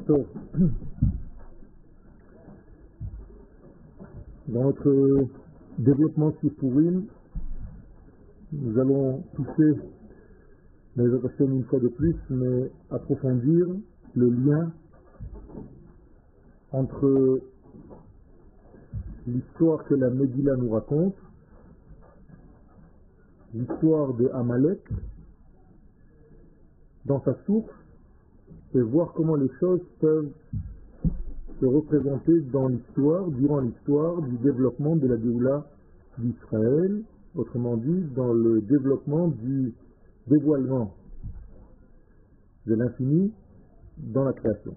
Donc, dans notre développement sur Purim, nous allons toucher, mais une fois de plus, mais approfondir le lien entre l'histoire que la Megillah nous raconte, l'histoire de Amalek, dans sa source, et voir comment les choses peuvent se représenter dans l'histoire, durant l'histoire du développement de la Géoula d'Israël, autrement dit, dans le développement du dévoilement de l'infini dans la création.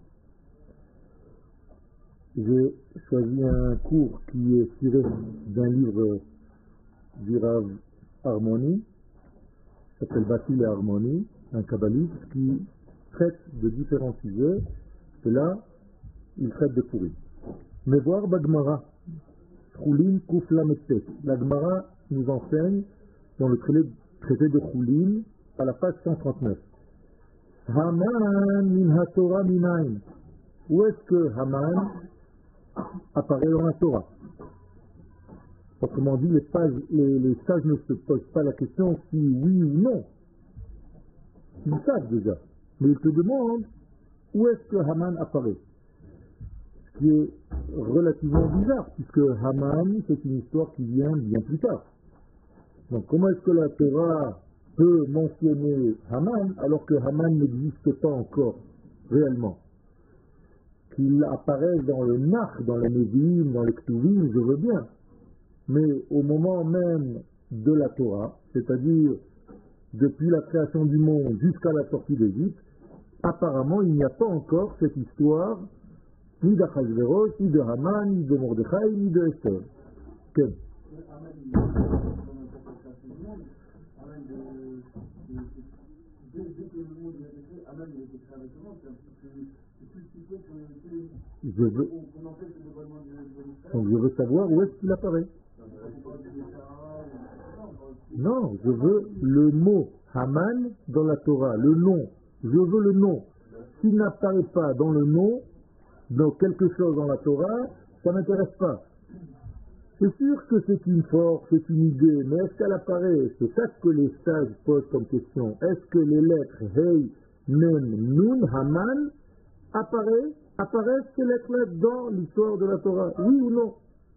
J'ai choisi un cours qui est tiré d'un livre du Rav Harmony, qui s'appelle Batil et Harmony, un kabbaliste qui traite de différents sujets, et là, il traite de Purim. Mais voir Bagmara, Choulin Koufla Metet. La Gemara nous enseigne dans le traité de Choulin, à la page 139. Haman min ha-Torah minayin. Où est-ce que Haman apparaît dans la Torah? Autrement dit, les sages ne se posent pas la question si oui ou non. Ils savent déjà. Mais ils te demandent où est-ce que Haman apparaît. Ce qui est relativement bizarre, puisque Haman, c'est une histoire qui vient bien plus tard. Donc comment est-ce que la Torah peut mentionner Haman alors que Haman n'existe pas encore réellement? Qu'il apparaisse dans le Nach, dans les Nevi'im, dans les Ktuvim, je veux bien. Mais au moment même de la Torah, c'est-à-dire depuis la création du monde jusqu'à la sortie d'Égypte, apparemment il n'y a pas encore cette histoire ni d'Achashverosh, ni de Haman, ni de Mordechai, ni de Esther. Quel? Je veux savoir où est-ce qu'il apparaît. Non, je veux le mot Haman dans la Torah, le nom. Je veux le nom. S'il n'apparaît pas dans le nom, dans quelque chose dans la Torah, ça ne m'intéresse pas. C'est sûr que c'est une force, c'est une idée, mais est-ce qu'elle apparaît? C'est ça que les sages posent comme question. Est-ce que les lettres Hei, Mem, Nun, Haman apparaissent ces lettres-là dans l'histoire de la Torah? Oui ou non?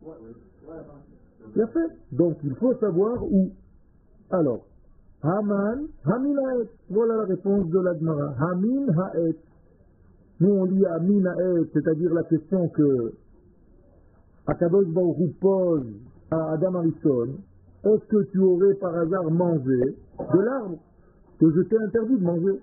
Bien fait. Donc il faut savoir où. Alors, Haman, Hamin Haet. Voilà la réponse de la Gemara. Hamin Haet. Nous on lit Hamin Haet, c'est-à-dire la question que Akadosh Baruch Hu pose à Adam Harishon. Est-ce que tu aurais par hasard mangé de l'arbre que je t'ai interdit de manger?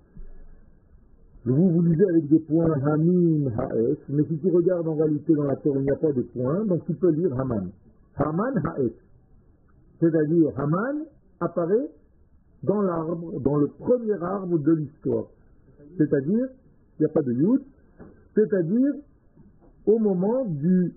Vous lisez avec des points Hamin Haet, mais si tu regardes en réalité dans la Torah, il n'y a pas de points, donc tu peux lire Haman. Haman Haet. C'est-à-dire, Haman apparaît dans l'arbre, dans le premier arbre de l'histoire. C'est-à-dire, il n'y a pas de Yud, c'est-à-dire au moment de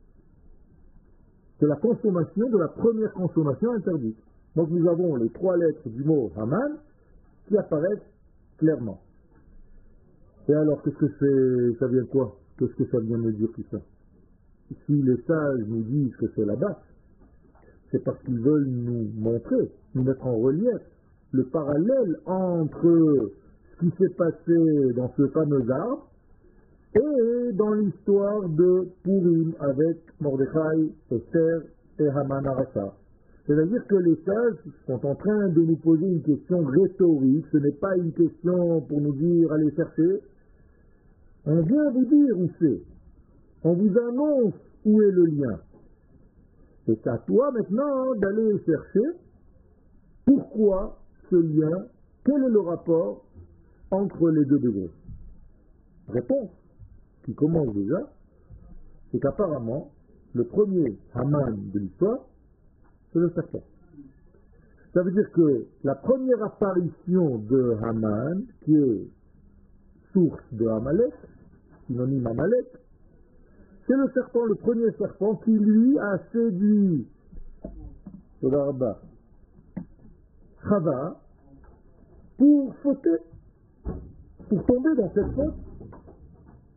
la consommation, de la première consommation interdite. Donc nous avons les trois lettres du mot Haman qui apparaissent clairement. Et alors, qu'est-ce que c'est, ça vient de quoi? Qu'est-ce que ça vient de dire tout ça? Si les sages nous disent que c'est là-bas, c'est parce qu'ils veulent nous montrer, nous mettre en relief le parallèle entre ce qui s'est passé dans ce fameux arbre et dans l'histoire de Purim avec Mordechai, Esther et Haman Arasa. C'est-à-dire que les sages sont en train de nous poser une question rhétorique, ce n'est pas une question pour nous dire allez chercher. On vient vous dire où c'est. On vous annonce où est le lien. C'est à toi maintenant d'aller chercher pourquoi ce lien, quel est le rapport entre les deux degrés. Réponse qui commence déjà, c'est qu'apparemment, le premier Haman de l'histoire, c'est le serpent. Ça veut dire que la première apparition de Haman, qui est source de Amalek, synonyme Amalek, c'est le serpent, le premier serpent qui lui a séduit Chava pour fauter, pour tomber dans cette faute.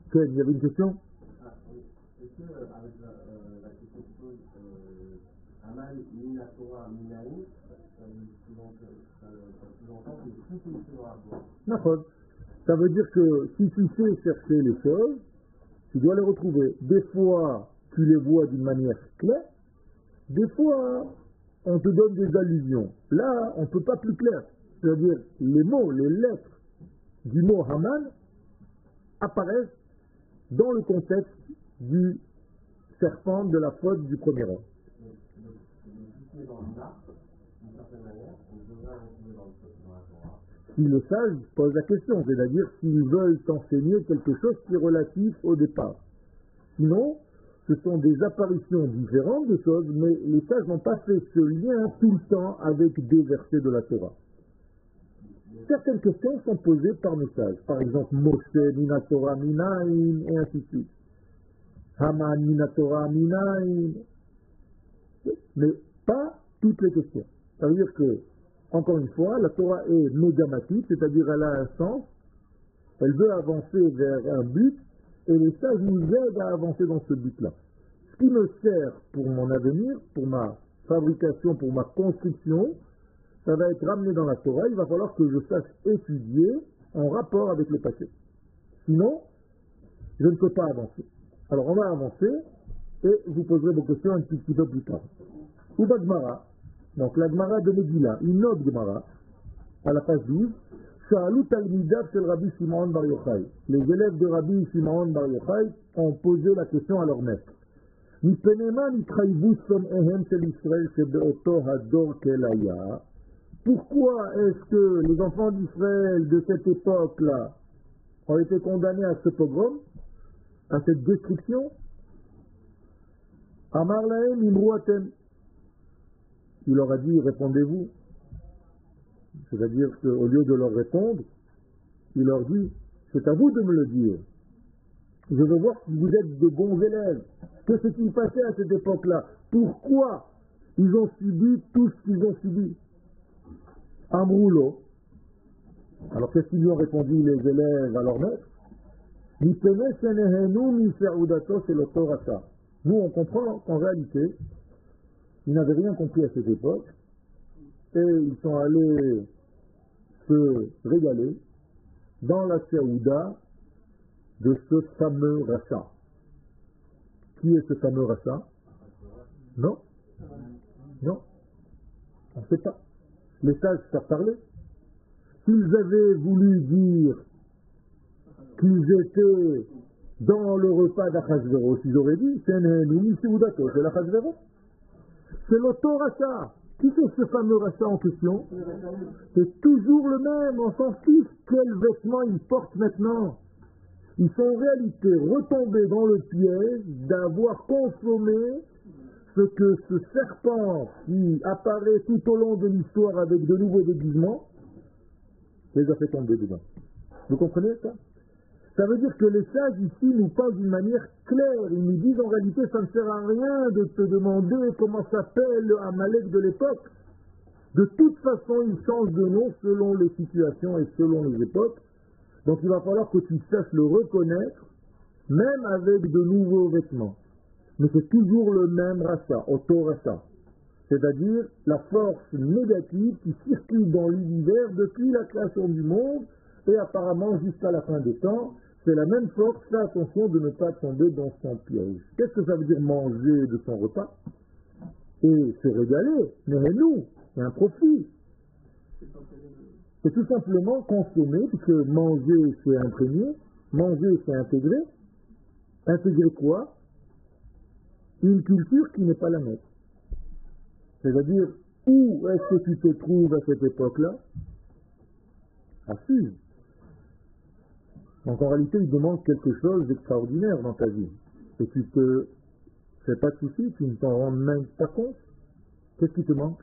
Il y avait une question? Oui. Est-ce que, avec la question que pose Amal, Mina Torah, Minaï, ça sous-entend que tout est écrit dans la Torah. D'accord. Ça veut dire que si tu sais chercher les choses, tu dois les retrouver. Des fois, tu les vois d'une manière claire. Des fois, on te donne des allusions. Là, on ne peut pas plus clair. C'est-à-dire, les mots, les lettres du mot Haman apparaissent dans le contexte du serpent de la faute du premier homme. Si les sages posent la question, c'est-à-dire s'ils veulent t'enseigner quelque chose qui est relatif au départ. Sinon, ce sont des apparitions différentes de choses, mais les sages n'ont pas fait ce lien tout le temps avec des versets de la Torah. Certaines questions sont posées par message. Par exemple, Moshe, Mina Torah, Minaïn, et ainsi de suite. Haman, Mina Torah, Minaïn. Mais pas toutes les questions. Ça veut dire que, encore une fois, la Torah est mégamatique, c'est-à-dire elle a un sens, elle veut avancer vers un but, et les sages nous aident à avancer dans ce but-là. Ce qui me sert pour mon avenir, pour ma fabrication, pour ma construction, ça va être ramené dans la Torah, il va falloir que je sache étudier en rapport avec le passé. Sinon, je ne peux pas avancer. Alors on va avancer, et vous poserez vos questions un petit peu plus tard. Uba Gmara, donc la Gmara de Megillah, une autre Gmara, à la page 12, Sha'alu Talmidav shel Rabbi Shimon Bar Yochai. Les élèves de Rabbi Shimon Bar Yochai ont posé la question à leur maître. Mipenema nitraïvu som'ehem shel Israël shebeoto hador kelaya. Pourquoi est-ce que les enfants d'Israël de cette époque-là ont été condamnés à ce pogrom, à cette destruction? Amar lahem imruatem. Il leur a dit, répondez-vous. C'est-à-dire qu'au lieu de leur répondre, il leur dit, c'est à vous de me le dire. Je veux voir si vous êtes de bons élèves. Que s'est-il passé à cette époque-là? Pourquoi ils ont subi tout ce qu'ils ont subi? Amroulo. Alors qu'est-ce qu'ils lui ont répondu les élèves à leur maître? Nous on comprend qu'en réalité, ils n'avaient rien compris à cette époque et ils sont allés se régaler dans la Saouda de ce fameux rachat. Qui est ce fameux rachat? Non? Non? On ne sait pas. Les sages savent parler. S'ils avaient voulu dire qu'ils étaient dans le repas d'Achashverosh, ils auraient dit c'est l'Achashverosh. C'est l'auto-rachat. Qui c'est ce fameux rachat en question? C'est toujours le même, on s'en fiche quel vêtement ils portent maintenant. Ils sont en réalité retombés dans le piège d'avoir consommé ce que ce serpent qui apparaît tout au long de l'histoire avec de nouveaux déguisements les a fait tomber dedans. Vous comprenez ça? Ça veut dire que les sages ici nous parlent d'une manière claire. Ils nous disent en réalité ça ne sert à rien de te demander comment s'appelle le Amalek de l'époque. De toute façon, il change de nom selon les situations et selon les époques. Donc il va falloir que tu saches le reconnaître, même avec de nouveaux vêtements. Mais c'est toujours le même rachat, auto-rachat. C'est-à-dire la force négative qui circule dans l'univers depuis la création du monde et apparemment jusqu'à la fin des temps. C'est la même force, fais attention de ne pas tomber dans son piège. Qu'est-ce que ça veut dire manger de son repas? Et se régaler, mais nous, c'est un profit. C'est tout simplement consommer, puisque manger c'est imprégner, manger c'est intégrer. Intégrer quoi? Une culture qui n'est pas la nôtre. C'est-à-dire, où est-ce que tu te trouves à cette époque-là? À Suse. Donc en réalité, il te manque quelque chose d'extraordinaire dans ta vie. Et tu te fais pas de soucis, tu ne t'en rends même pas compte. Qu'est-ce qui te manque?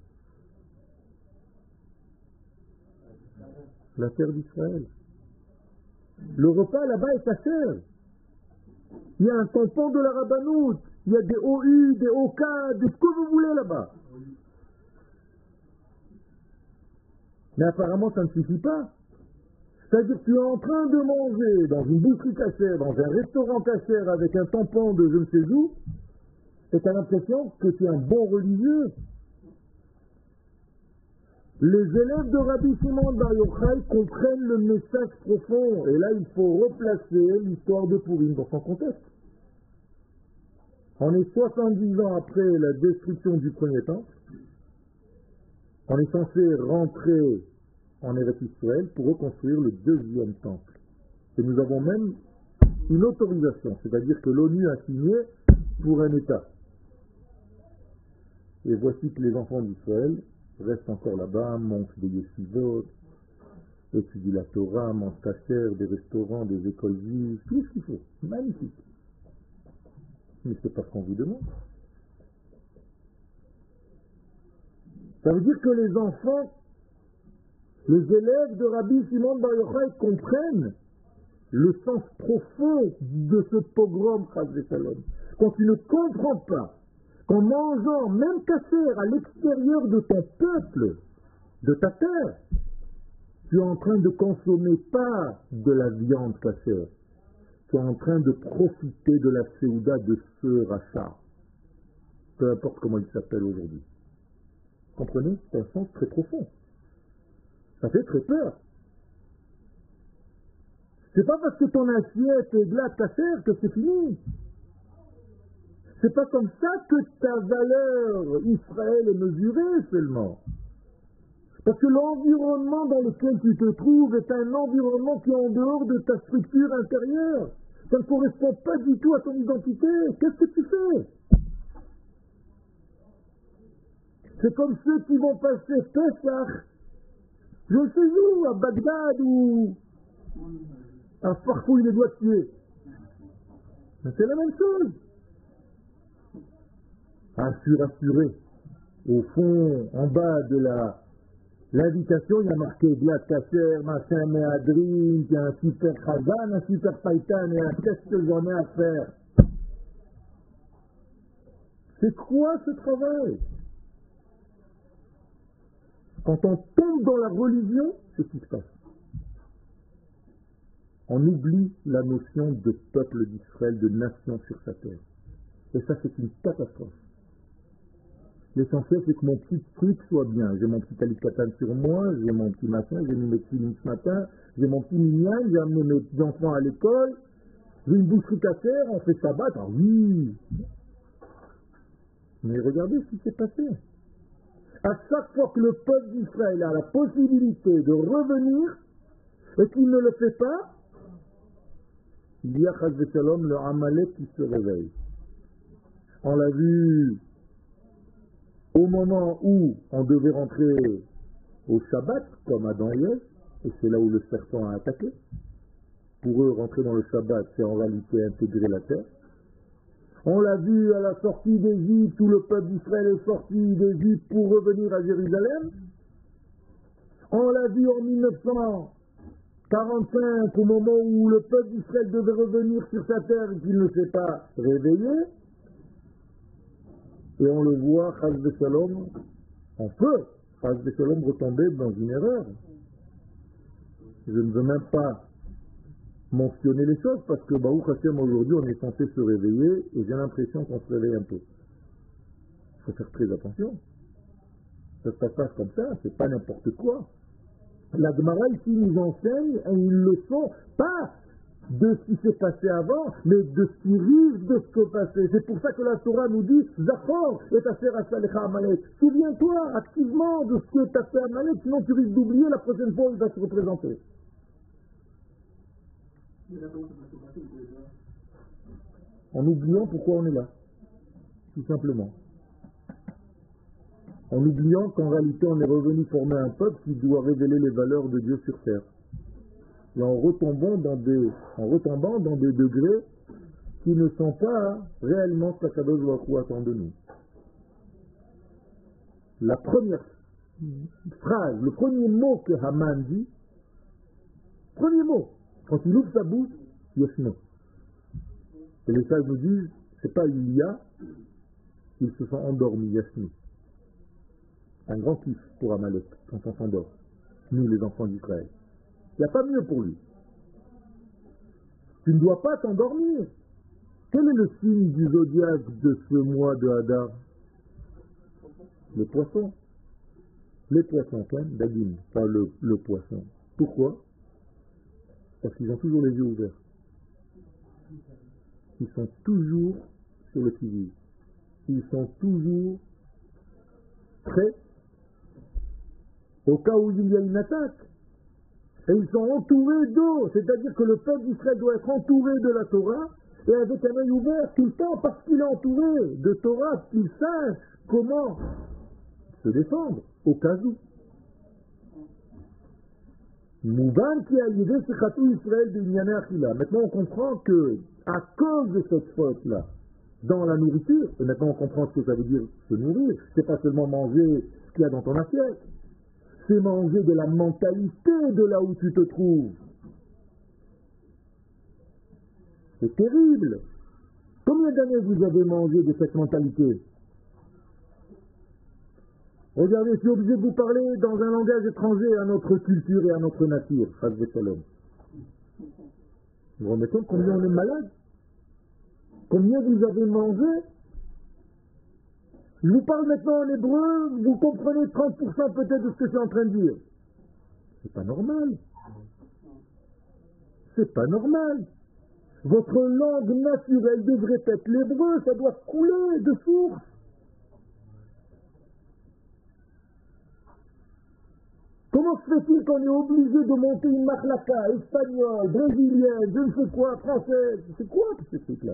La terre d'Israël. Le repas là-bas est cher. Il y a un tampon de la rabbanout, il y a des OU, des OK, de ce que vous voulez là-bas. Mais apparemment ça ne suffit pas. C'est-à-dire que tu es en train de manger dans une boucherie cachère, dans un restaurant cachère avec un tampon de je ne sais où, et tu as l'impression que tu es un bon religieux. Les élèves de Rabbi Shimon Bar Yochai comprennent le message profond, et là il faut replacer l'histoire de Purim dans son contexte. On est 70 ans après la destruction du premier temple, on est censé rentrer en Eretz Israël pour reconstruire le deuxième temple. Et nous avons même une autorisation, c'est-à-dire que l'ONU a signé pour un État. Et voici que les enfants d'Israël restent encore là-bas, montent des yeshivot, étudient la Torah, mangent kasher, des restaurants, des écoles juives, tout ce qu'il faut. Magnifique. Mais c'est pas ce qu'on vous demande. Ça veut dire que les enfants, les élèves de Rabbi Shimon Bar Yochai comprennent le sens profond de ce pogrom, Chas v'Shalom. Quand tu ne comprends pas qu'en mangeant, même kasher, à l'extérieur de ton peuple, de ta terre, tu es en train de consommer pas de la viande kasher, tu es en train de profiter de la séouda de ce rachat, peu importe comment il s'appelle aujourd'hui. Comprenez? C'est un sens très profond. Ça fait très peur. C'est pas parce que ton assiette est de la kasher que c'est fini. C'est pas comme ça que ta valeur Israël est mesurée seulement. Parce que l'environnement dans lequel tu te trouves est un environnement qui est en dehors de ta structure intérieure. Ça ne correspond pas du tout à ton identité. Qu'est-ce que tu fais? C'est comme ceux qui vont passer Pesach, je ne sais où, à Bagdad ou à Farfouille les Doigtiers. Mais c'est la même chose. Assuré. Au fond, en bas de l'invitation, il y a marqué glace kasher, machin, méadrine, il y a un super khazan, un super païtan et un qu'est-ce que j'en ai à faire. C'est quoi ce travail? Quand on tombe dans la religion, c'est ce qui se passe. On oublie la notion de peuple d'Israël, de nation sur sa terre. Et ça, c'est une catastrophe. L'essentiel, c'est que mon petit truc soit bien. J'ai mon petit kalikatan sur moi, j'ai mon petit machin, j'ai mis mes petits ce matin, j'ai mon petit minyan, j'ai amené mes petits enfants à l'école, j'ai une boucherie cachère, on fait Shabbat. Ah oui! Mais regardez ce qui s'est passé. À chaque fois que le peuple d'Israël a la possibilité de revenir et qu'il ne le fait pas, il y a Chas v'Shalom, le Amalek qui se réveille. On l'a vu au moment où on devait rentrer au Shabbat, comme Adam et Ève, et c'est là où le serpent a attaqué. Pour eux, rentrer dans le Shabbat, c'est en réalité intégrer la terre. On l'a vu à la sortie d'Égypte, où le peuple d'Israël est sorti d'Égypte pour revenir à Jérusalem. On l'a vu en 1945, au moment où le peuple d'Israël devait revenir sur sa terre et qu'il ne s'est pas réveillé. Et on le voit, Chas v'Shalom, on peut, Chas v'Shalom, retomber dans une erreur. Je ne veux même pas mentionner les choses parce que Baruch Hashem, aujourd'hui, on est censé se réveiller et j'ai l'impression qu'on se réveille un peu. Il faut faire très attention. Ça se passe comme ça, c'est pas n'importe quoi. La Gemara ici nous enseigne une leçon, pas de ce qui s'est passé avant, mais de ce qui risque de se passer. C'est pour ça que la Torah nous dit Zachor et ta sœur Asalecha Amalek. Souviens-toi activement de ce que tu as fait Amalek, sinon tu risques d'oublier la prochaine fois où il va se représenter. En oubliant pourquoi on est là, tout simplement. En oubliant qu'en réalité on est revenu former un peuple qui doit révéler les valeurs de Dieu sur terre. Et en retombant dans des degrés qui ne sont pas réellement ce qu'Akadosh Baruch Hu attend de nous. La première phrase, le premier mot que Haman dit, premier mot, quand il ouvre sa bouche, Yashno. Et les sages nous disent, c'est pas il y a, ils se sont endormis, Yashno. Un grand kiff pour Amalek quand on s'endort, nous les enfants d'Israël. Il n'y a pas mieux pour lui. Tu ne dois pas t'endormir. Quel est le signe du zodiaque de ce mois de Hadar? Le poisson. Les poissons, Dagim, pas le poisson. Pourquoi? Parce qu'ils ont toujours les yeux ouverts. Ils sont toujours sur le qui-vive. Ils sont toujours prêts au cas où il y a une attaque. Et ils sont entourés d'eau. C'est-à-dire que le peuple d'Israël doit être entouré de la Torah et avec un œil ouvert tout le temps parce qu'il est entouré de Torah, qu'il sache comment se défendre au cas où. Mouban qui a l'idée, c'est Khatou Israël de Inyane Achila. Maintenant, on comprend que, à cause de cette faute-là, dans la nourriture, et maintenant on comprend ce que ça veut dire se nourrir, c'est pas seulement manger ce qu'il y a dans ton assiette, c'est manger de la mentalité de là où tu te trouves. C'est terrible. Combien d'années vous avez mangé de cette mentalité? Regardez, je suis obligé de vous parler dans un langage étranger à notre culture et à notre nature. Vous vous rendez compte combien on est malade? Combien vous avez mangé? Je vous parle maintenant en hébreu, vous comprenez 30% peut-être de ce que je suis en train de dire. C'est pas normal. C'est pas normal. Votre langue naturelle devrait être l'hébreu, ça doit couler de source. Comment se fait-il qu'on est obligé de monter une marlaka espagnole, brésilienne, je ne sais quoi, française? C'est quoi ce truc-là?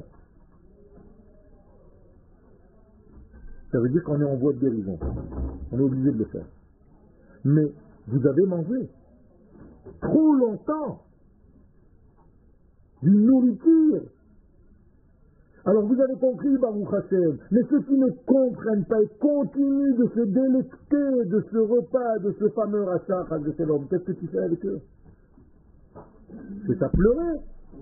Ça veut dire qu'on est en voie de guérison. On est obligé de le faire. Mais vous avez mangé trop longtemps d'une nourriture. Alors vous avez compris, Baruch Hashem, mais ceux qui ne comprennent pas et continuent de se délecter de ce repas, de ce fameux rachat, qu'est-ce que tu fais avec eux? C'est à pleurer.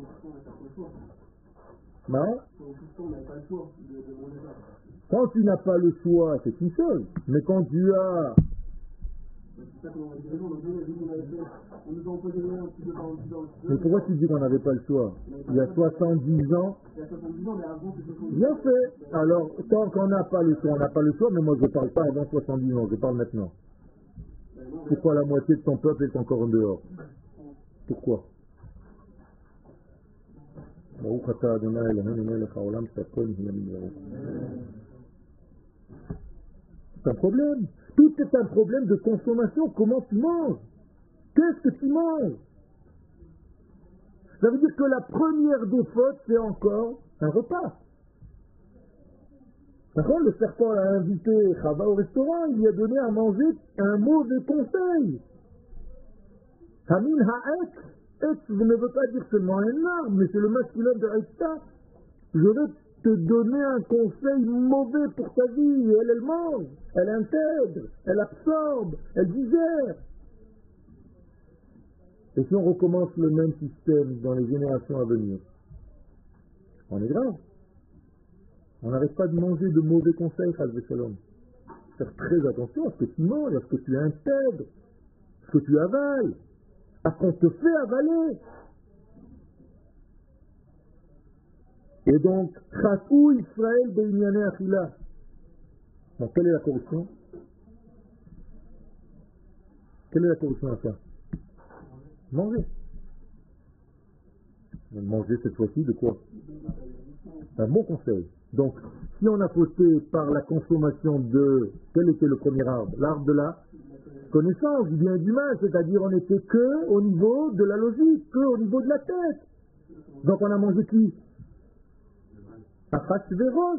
Quand tu n'as pas le choix, c'est une chose. Mais quand tu as... Mais pourquoi tu dis qu'on n'avait pas le choix? Il y a 70 ans. Bien fait. Alors, tant qu'on n'a pas le choix, on n'a pas le choix, mais moi je ne parle pas avant 70 ans, je parle maintenant. Pourquoi la moitié de ton peuple est encore en dehors? Pourquoi? C'est un problème. Tout est un problème de consommation. Comment tu manges? Qu'est-ce que tu manges? Ça veut dire que la première des fautes, c'est encore un repas. D'accord? Le serpent a invité Chava au restaurant, il lui a donné à manger un mauvais conseil. Hamin ha'ek. Ek ne veut pas dire seulement un arbre, mais c'est le masculin de Haïta. Je vais te donner un conseil mauvais pour ta vie. Elle mange, elle intègre, elle absorbe, elle digère. Et si on recommence le même système dans les générations à venir, on est grave. On n'arrête pas de manger de mauvais conseils, Chas v'Shalom. Faire très attention à ce que tu manges, à ce que tu intègres, à ce que tu avales, à ce qu'on te fait avaler. Et donc, Chatou Israël de Inyane Achila. Donc, quelle est la corruption? Quelle est la corruption à ça? Manger. Manger cette fois-ci de quoi? Un bon conseil. Donc, si on a fauté par la consommation de... Quel était le premier arbre? L'arbre de la connaissance, du bien et du mal. C'est-à-dire, on n'était que au niveau de la logique, que au niveau de la tête. Donc, on a mangé qui? Achashverosh.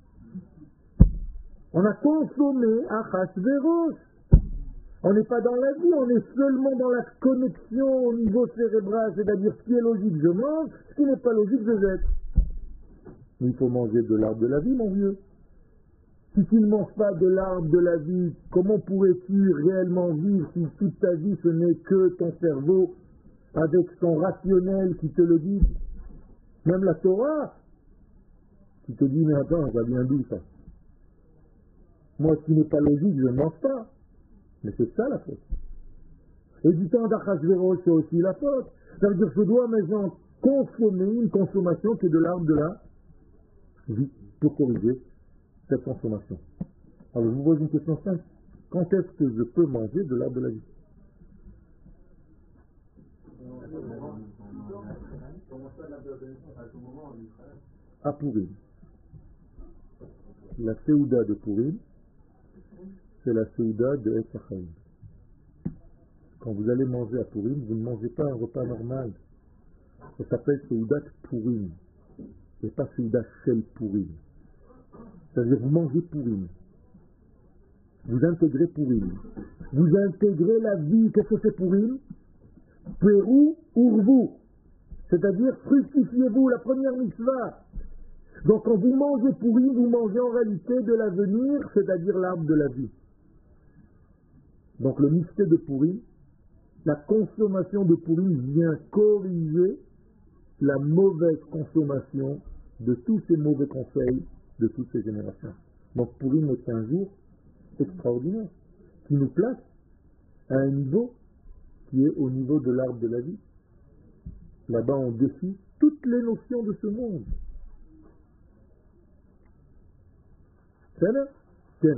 On a consommé Achashverosh. On n'est pas dans la vie, on est seulement dans la connexion au niveau cérébral, c'est-à-dire ce qui est logique, je mange, ce qui n'est pas logique, je jette. Mais il faut manger de l'arbre de la vie, mon vieux. Si tu ne manges pas de l'arbre de la vie, comment pourrais-tu réellement vivre si toute ta vie ce n'est que ton cerveau avec son rationnel qui te le dit? Même la Torah qui te dit, mais attends, ça vient d'où ça? Moi, ce qui n'est pas logique, je ne mange pas. Mais c'est ça la faute. Et du temps d'Achashvérosh, c'est aussi la faute. Ça veut dire que je dois maintenant consommer une consommation qui est de l'arbre de la vie pour corriger cette consommation. Alors je vous pose une question simple. Quand est-ce que je peux manger de l'arbre de la vie? À Pourim. La Séouda de Pourim, c'est la Séouda de Etz HaChaim. Quand vous allez manger à Pourim, vous ne mangez pas un repas normal. Ça s'appelle Séoudat Pourim. Et pas Séouda Shel Pourim. C'est-à-dire vous mangez Pourim. Vous intégrez Pourim. Vous intégrez la vie. Qu'est-ce que c'est Pourim? Pérou Urvu. C'est-à-dire fructifiez-vous, la première mitzvah. Donc quand vous mangez Pourim, vous mangez en réalité de l'avenir, c'est-à-dire l'arbre de la vie. Donc le mystère de Pourim, la consommation de Pourim vient corriger la mauvaise consommation de tous ces mauvais conseils de toutes ces générations. Donc Pourim est un jour extraordinaire qui nous place à un niveau qui est au niveau de l'arbre de la vie. Là-bas on défie toutes les notions de ce monde. C'est là? Tiens.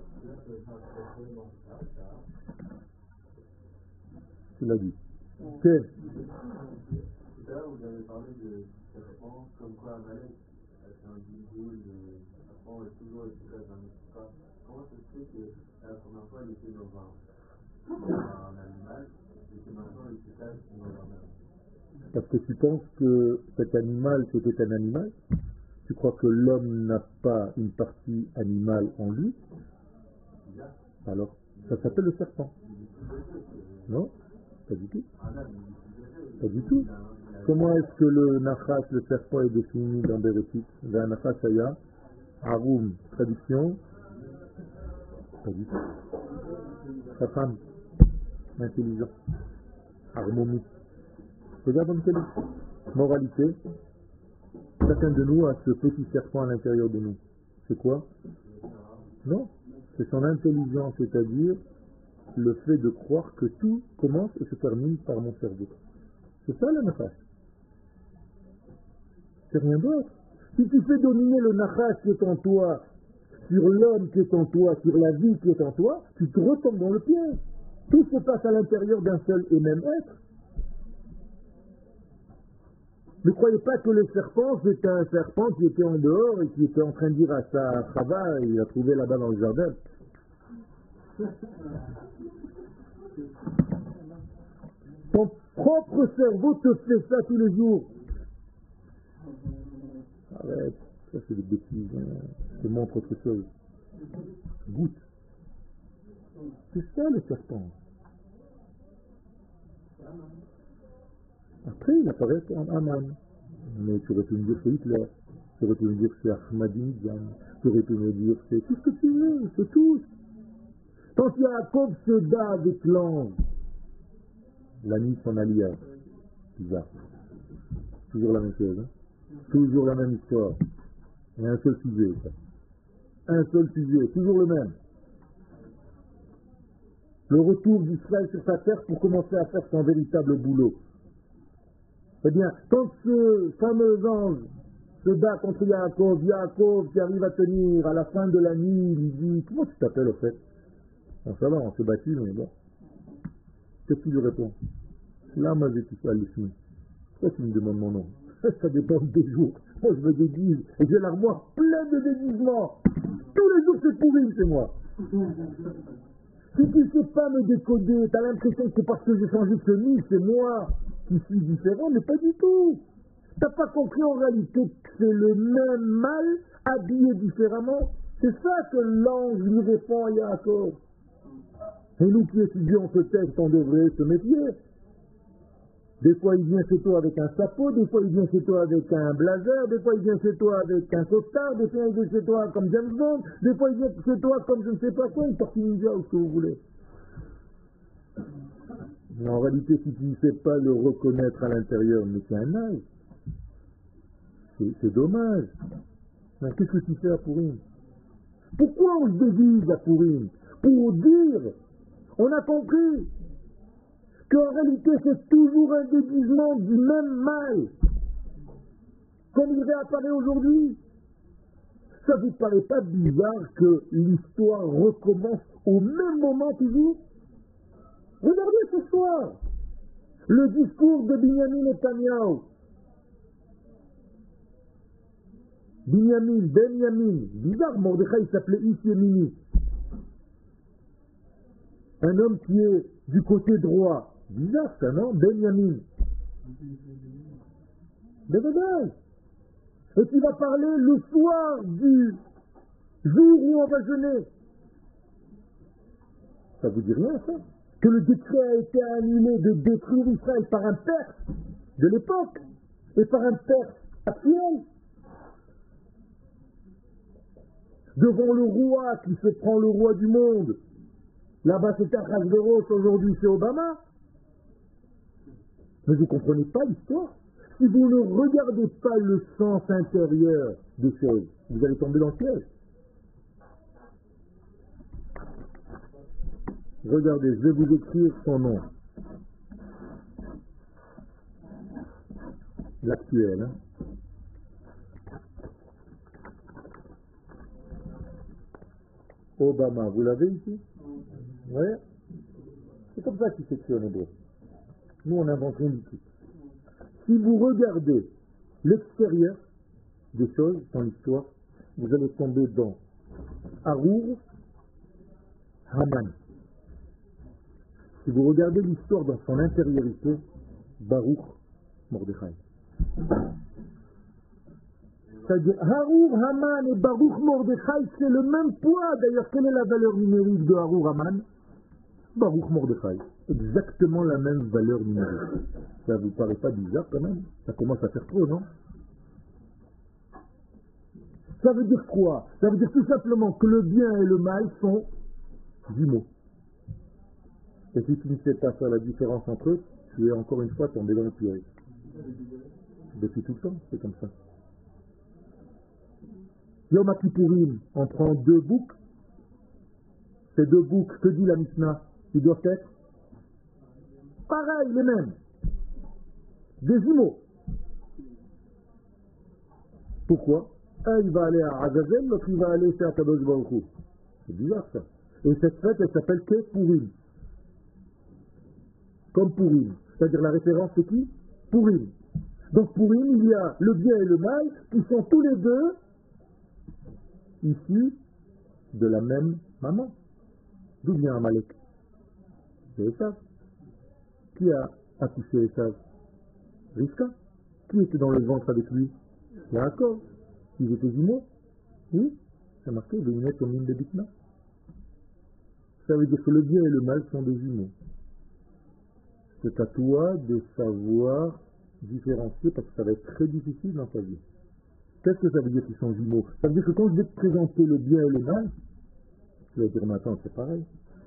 Tu l'as dit. Tiens. Tout à l'heure, vous avez parlé de serpent, comme quoi Amalek, c'est un guidou, le serpent est toujours efficace dans l'histoire. Comment ça se fait que la première fois, il était dans un animal, et que maintenant, il est efficace dans un homme? Parce que tu penses que cet animal, c'était un animal? Tu crois que l'homme n'a pas une partie animale en lui? Alors, ça s'appelle le serpent. Non? Pas du tout. Pas du tout. Comment est-ce que le nachash, le serpent, est défini dans Bereshit? Le nachash aya, harum, traduction? Pas du tout. Sa femme, intelligent, harmonie. Regarde un peu. Moralité. Chacun de nous a ce petit serpent à l'intérieur de nous. C'est quoi? Non, c'est son intelligence, c'est-à-dire le fait de croire que tout commence et se termine par mon cerveau. C'est ça le nachash. C'est rien d'autre. Si tu fais dominer le nachash qui est en toi, sur l'homme qui est en toi, sur la vie qui est en toi, tu te retombes dans le piège. Tout se passe à l'intérieur d'un seul et même être. Ne croyez pas que le serpent, c'était un serpent qui était en dehors et qui était en train de dire à sa Chava, il a trouvé là-bas dans le jardin. Ton propre cerveau te fait ça tous les jours. Arrête, ça c'est des bêtises, hein. Je te montre autre chose. Goûte. C'est ça le serpent. Après, il apparaît en Aman. Mais tu aurais pu me dire c'est Hitler, tu aurais pu me dire c'est Ahmadinejad, tu aurais pu me dire c'est tout ce que tu veux, c'est tout. Quand Yaakov se bat avec l'ange, l'ami de son alliage, bizarre. Toujours la même chose, hein? Toujours la même histoire. Et un seul sujet, ça. Un seul sujet, toujours le même. Le retour d'Israël sur sa terre pour commencer à faire son véritable boulot. Eh bien, quand ce fameux ange se bat contre Yaakov, Yaakov qui arrive à tenir à la fin de la nuit, il dit, comment tu t'appelles au fait? Bon, ça va, on s'est battu, mais bon. Qu'est-ce qu'il lui répond? Là, moi, j'ai tout ça, les filles. Pourquoi tu me demandes mon nom? Ça dépend des jours. Moi, je me déguise et j'ai l'armoire pleine de déguisements. Tous les jours, c'est pourri chez moi. Si tu ne sais pas me décoder, tu as l'impression que c'est parce que j'ai changé de chemise, c'est moi qui suis différent, mais pas du tout. Tu n'as pas compris en réalité que c'est le même mal habillé différemment. C'est ça que l'ange lui répond à Yaakov. Et nous qui étudions ce texte, on devrait se méfier. Des fois, il vient chez toi avec un chapeau, des fois, il vient chez toi avec un blazer, des fois, il vient chez toi avec un costard, des fois, il vient chez toi comme James Bond, des fois, il vient chez toi comme je ne sais pas quoi, une partie ninja ou ce que vous voulez. Mais en réalité, si tu ne sais pas le reconnaître à l'intérieur, mais c'est un âge. C'est dommage. Mais qu'est-ce que tu fais à Pourim? Pourquoi on se déguise à Pourim? Pour dire, on a compris. qu'en réalité c'est toujours un déguisement du même mal, comme il réapparaît aujourd'hui. Ça vous paraît pas bizarre que l'histoire recommence au même moment toujours? Regardez ce soir le discours de Binyamin Netanyahu. Benyamin, bizarre, Mordechai s'appelait Isyemini. Un homme qui est du côté droit. Bizarre ça, non? Benyamin. Bébé. Et qui va parler le soir du jour où on va jeûner. Ça vous dit rien, ça? Que le décret a été annulé de détruire Israël par un Perse de l'époque et par un Perse actuel. Devant le roi qui se prend le roi du monde. Là-bas c'est Achashverosh, aujourd'hui c'est Obama. Mais vous ne comprenez pas l'histoire. Si vous ne regardez pas le sens intérieur des choses, vous allez tomber dans le piège. Regardez, je vais vous écrire son nom. L'actuel. Hein. Obama, vous l'avez ici? Oui. C'est comme ça qu'il s'écrit en hébreu. Nous, on n'invente rien du tout. Si vous regardez l'extérieur des choses dans l'histoire, vous allez tomber dans Arour Haman. Si vous regardez l'histoire dans son intériorité, Baruch Mordechai. C'est-à-dire, Arour Haman et Baruch Mordechai, c'est le même poids. D'ailleurs, quelle est la valeur numérique de Arour Haman? Baruch Mordechai. Exactement la même valeur numérique. Ça vous paraît pas bizarre quand même? Ça commence à faire trop, non? Ça veut dire quoi? Ça veut dire tout simplement que le bien et le mal sont jumeaux. Et si tu ne sais pas faire la différence entre eux, tu es encore une fois tombé dans le piège. Depuis tout le temps, c'est comme ça. Yom Kippourim, on prend deux boucs. Ces deux boucs, que dit la Mishnah? Ils doivent être pareil, les mêmes. Des jumeaux. Pourquoi? Un, il va aller à Azazel, l'autre, il va aller faire Kadosh Baruch Hu. C'est bizarre, ça. Et cette fête, elle s'appelle Purim. Comme Purim. C'est-à-dire, la référence, c'est qui? Purim. Donc, Purim, il y a le bien et le mal, qui sont tous les deux issus de la même maman. D'où vient Amalek? C'est Esav. Qui a accouché Esav? Rivka. Qui était dans le ventre avec lui? Yaakov. Ils étaient jumeaux. Oui, c'est marqué, Véinet Omim de Bitna. Ça veut dire que le bien et le mal sont des jumeaux. C'est à toi de savoir différencier parce que ça va être très difficile dans ta vie. Qu'est-ce que ça veut dire qu'ils sont jumeaux? Ça veut dire que quand je vais te présenter le bien et le mal, tu vas dire maintenant c'est pareil.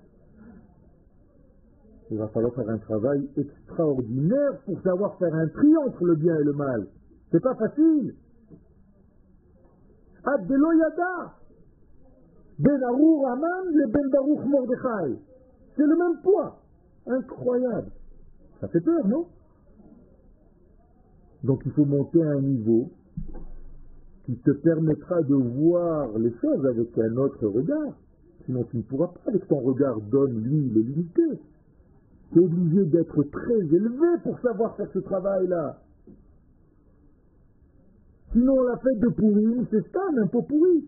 Il va falloir faire un travail extraordinaire pour savoir faire un tri entre le bien et le mal. C'est pas facile. Ad de lo yada. Ben Arour Haman et Ben Baruch Mordechai. C'est le même poids. Incroyable. Ça fait peur, non? Donc il faut monter à un niveau qui te permettra de voir les choses avec un autre regard. Sinon tu ne pourras pas, avec ton regard d'homme, lui, il est limité. Tu es obligé d'être très élevé pour savoir faire ce travail-là. Sinon la fête de Purim, c'est ça, un pot pourri.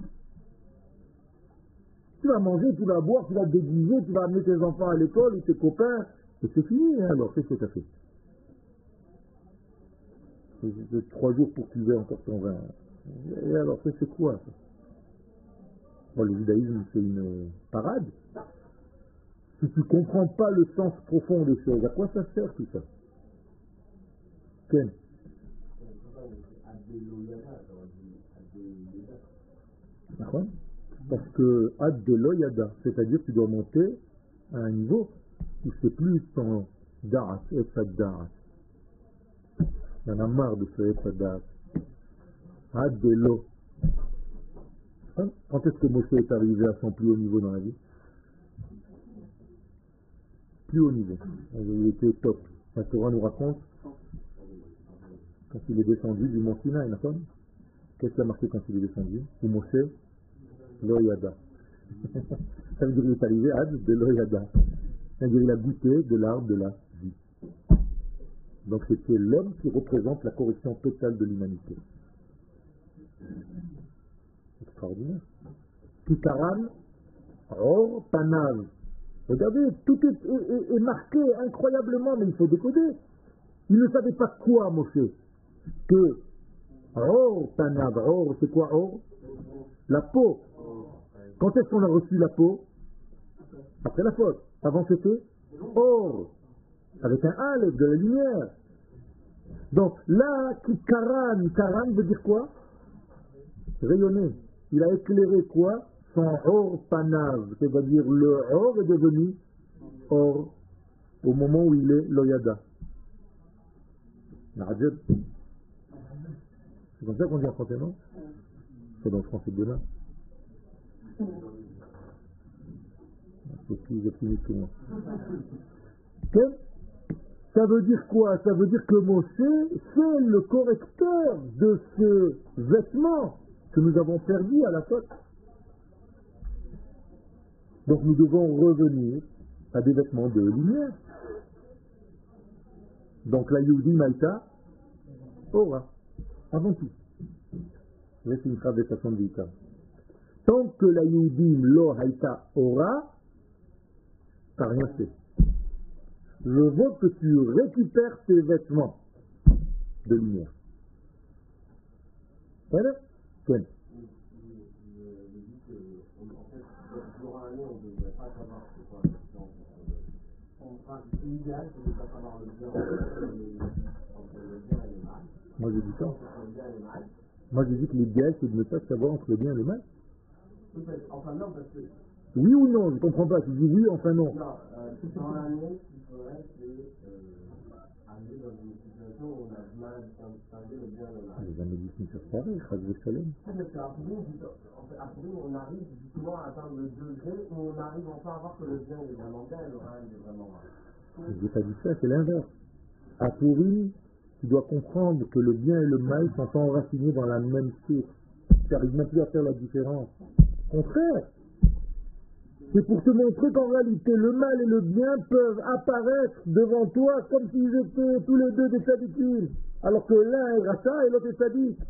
Tu vas manger, tu vas boire, tu vas te déguiser, tu vas amener tes enfants à l'école ou tes copains, et c'est fini, hein, alors qu'est-ce que tu as fait? C'est 3 jours pour que tu aies encore ton vin. Et alors, c'est quoi ça? Bon, le judaïsme, c'est une parade. Si tu ne comprends pas le sens profond des choses, à quoi ça sert tout ça? Ken? Parce que ad de loyada, c'est-à-dire que tu dois monter à un niveau où c'est plus ton da'at et sa da'at. Il y en a marre de ce et sa da'at. Ad de lo. Quand est-ce que Moshe est arrivé à son plus haut niveau dans la vie? plus haut niveau. Il était top. La Torah nous raconte quand il est descendu du mont Sinaï, d'accord? Qu'est-ce qu'il a marqué quand il est descendu? Ou Moshe Lo Yada. Ça veut dire qu'il est arrivé à de Lo Yada. Ça veut dire qu'il a goûté de l'arbre de la vie. Donc c'était l'homme qui représente la correction totale de l'humanité. Extraordinaire. Kikaran, Or, Panav. Regardez, tout est marqué incroyablement, mais il faut décoder. Il ne savait pas quoi, Moshe. Que Or, Panav, Or, c'est quoi Or? La peau. Quand est-ce qu'on a reçu la peau? Après la faute. Avant c'était Or, avec un Aleph, de la lumière. Donc là, Karan, Karan veut dire quoi? Rayonner. Il a éclairé quoi? Son Or Panav, c'est-à-dire le Or est devenu Or au moment où il est Loyada. Narajeb. C'est comme ça qu'on dit en français, non? C'est dans le français de là. C'est plus optimiste que moi. Okay? Ça veut dire quoi? Ça veut dire que Moshe, c'est le correcteur de ce vêtement que nous avons perdu à la faute. Donc nous devons revenir à des vêtements de lumière. Donc la Yehudi Maïta, Ora, avant tout. C'est une phrase de façon de dire. Tant que la Yehudi Lo Haïta Ora, t'as rien fait. Je veux que tu récupères tes vêtements de lumière. Voilà? Quel? Moi j'ai dit ça. Moi j'ai dit que l'idéal c'est de ne pas savoir entre le bien et le mal. Enfin non, parce que... Oui ou non? Je ne comprends pas. Tu dis oui, enfin non. Non, dans l'année, il faudrait aller dans une situation où on a du mal à distinguer le bien et le mal. Les années 10 sur pareil, Chazvé Shalom. Parce qu'à Pourim, on arrive justement à atteindre le degré où on arrive enfin à voir que le bien est vraiment bien et le mal est vraiment mal. Je n'ai pas dit ça, c'est l'inverse. À Pourim, tu dois comprendre que le bien et le mal sont enracinés dans la même source. Tu n'arrives même plus à faire la différence. Au contraire, c'est pour te montrer qu'en réalité, le mal et le bien peuvent apparaître devant toi comme s'ils étaient tous les deux des tzadikim. Alors que l'un est rachat et l'autre est tzadik.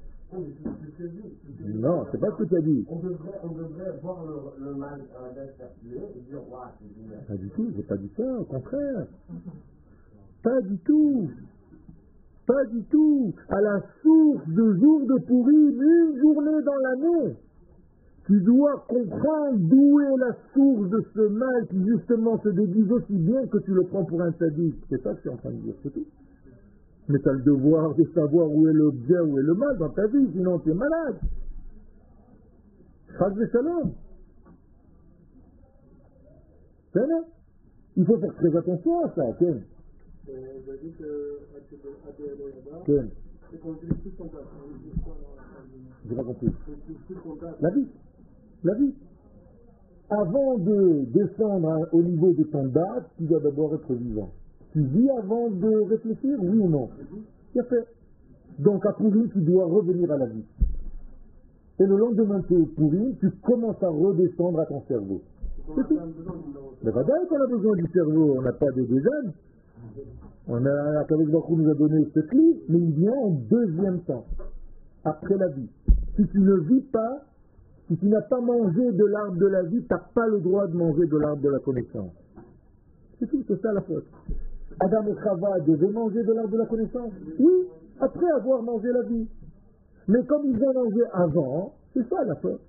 Non, c'est pas ce que tu as dit. On devrait voir le mal à la bête faire tuer et dire « Waouh, c'est génial ». Pas du tout, j'ai pas dit ça, au contraire. Pas du tout. Pas du tout. À la source de jour de Pourim, une journée dans l'année, tu dois comprendre d'où est la source de ce mal qui justement se déguise aussi bien que tu le prends pour un sadique. C'est ça que je suis en train de dire, c'est tout. Mais tu as le devoir de savoir où est le bien, où est le mal dans ta vie, sinon tu es malade. Chazvé Shalom. C'est vrai? Il faut faire très attention à ça, Ken. Vous avez dit que Ken. c'est qu'on utilise tout son cas. J'ai pas compris. La vie. La vie. Avant de descendre au niveau de ton date, tu dois d'abord être vivant. Tu vis avant de réfléchir, oui ou non? C'est fait. Donc à Pourim, tu dois revenir à la vie. Et le lendemain de Pourim, tu commences à redescendre à ton cerveau. C'est tout. Mais voilà qu'on a besoin du cerveau, on n'a pas des ânes. On a, Akadosh Baruch Hu nous a donné ce clé, mais il vient en deuxième temps, après la vie. Si tu ne vis pas, si tu n'as pas mangé de l'arbre de la vie, tu n'as pas le droit de manger de l'arbre de la connaissance. C'est tout, c'est ça la faute. Adam et Chava devaient manger de l'arbre de la connaissance? Oui, après avoir mangé la vie. Mais comme ils ont mangé avant, c'est ça la faute.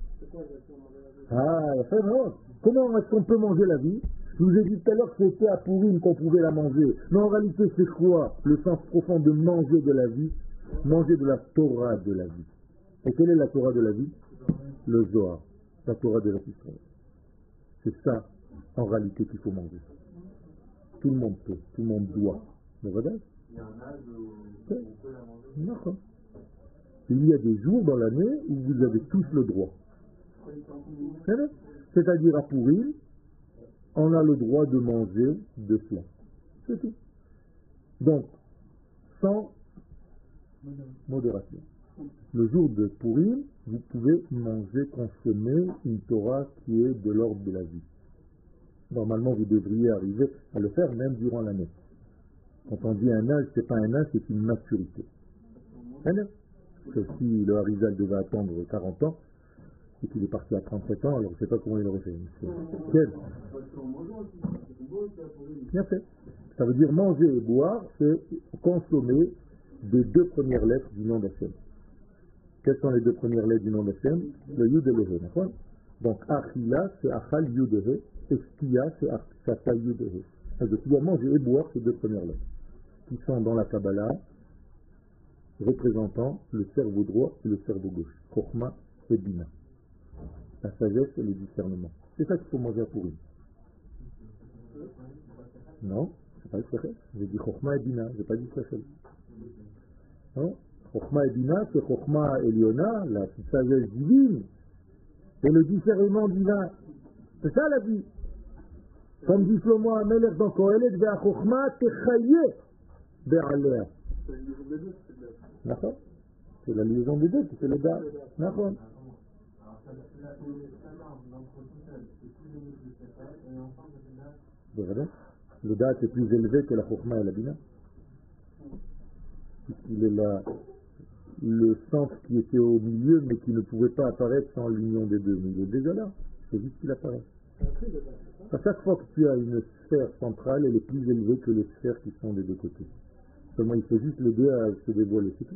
Ah, la faute, non. Comment est-ce qu'on peut manger la vie? Je vous ai dit tout à l'heure que c'était à Pourim qu'on pouvait la manger. Mais en réalité, c'est quoi le sens profond de manger de la vie? Manger de la Torah de la vie. Et quelle est la Torah de la vie? Le Zohar, la Torah de la Israël. C'est ça, en réalité, qu'il faut manger. Tout le monde peut, tout le monde doit. Mais voilà. Il y a un âge où on peut la manger. D'accord. Il y a des jours dans l'année où vous avez tous le droit. C'est-à-dire à Pourim, on a le droit de manger de cela. C'est tout. Donc, sans modération. Le jour de Purim, vous pouvez manger, consommer une Torah qui est de l'ordre de la vie. Normalement, vous devriez arriver à le faire même durant l'année. Quand on dit un âge, c'est pas un âge, c'est une maturité. Un âge. Parce que si le Harizal devait attendre 40 ans, et qu'il est parti à 37 ans, alors je ne sais pas comment il aurait fait. Quel ? Bien fait. Ça veut dire manger et boire, c'est consommer des deux premières lettres du nom d'Hachem. Quelles sont les deux premières lettres du nom d'Hachem? Le Yud et le He, d'accord? Donc Achila, c'est Achal Yud et He, et Shkia, c'est Shata Yud et He. Donc tu dois manger et boire ces deux premières lettres, qui sont dans la Kabbalah, représentant le cerveau droit et le cerveau gauche. Chokhma et Bina. La sagesse et le discernement. C'est ça qu'il faut manger à Purim. Non, c'est pas le Sechel. J'ai dit Chokhma et Bina, j'ai pas dit Sechel. Non, Chokhma et Bina, c'est Chokhma et Liona, la sagesse divine, et le discernement divin. C'est ça la vie. Comme dit Shlomo HaMelech dans Kohelet, Ve'a Chokhma techaye be'alea. D'accord? C'est la liaison des deux qui fait le dard. D'accord? Le dard est plus élevé que la Chokhma et la Bina. Il est là, le centre qui était au milieu mais qui ne pouvait pas apparaître sans l'union des deux. Mais il est déjà là, c'est juste qu'il apparaît. À chaque fois que tu as une sphère centrale, elle est plus élevée que les sphères qui sont des deux côtés. Seulement il faut juste les deux à se dévoiler, c'est tout.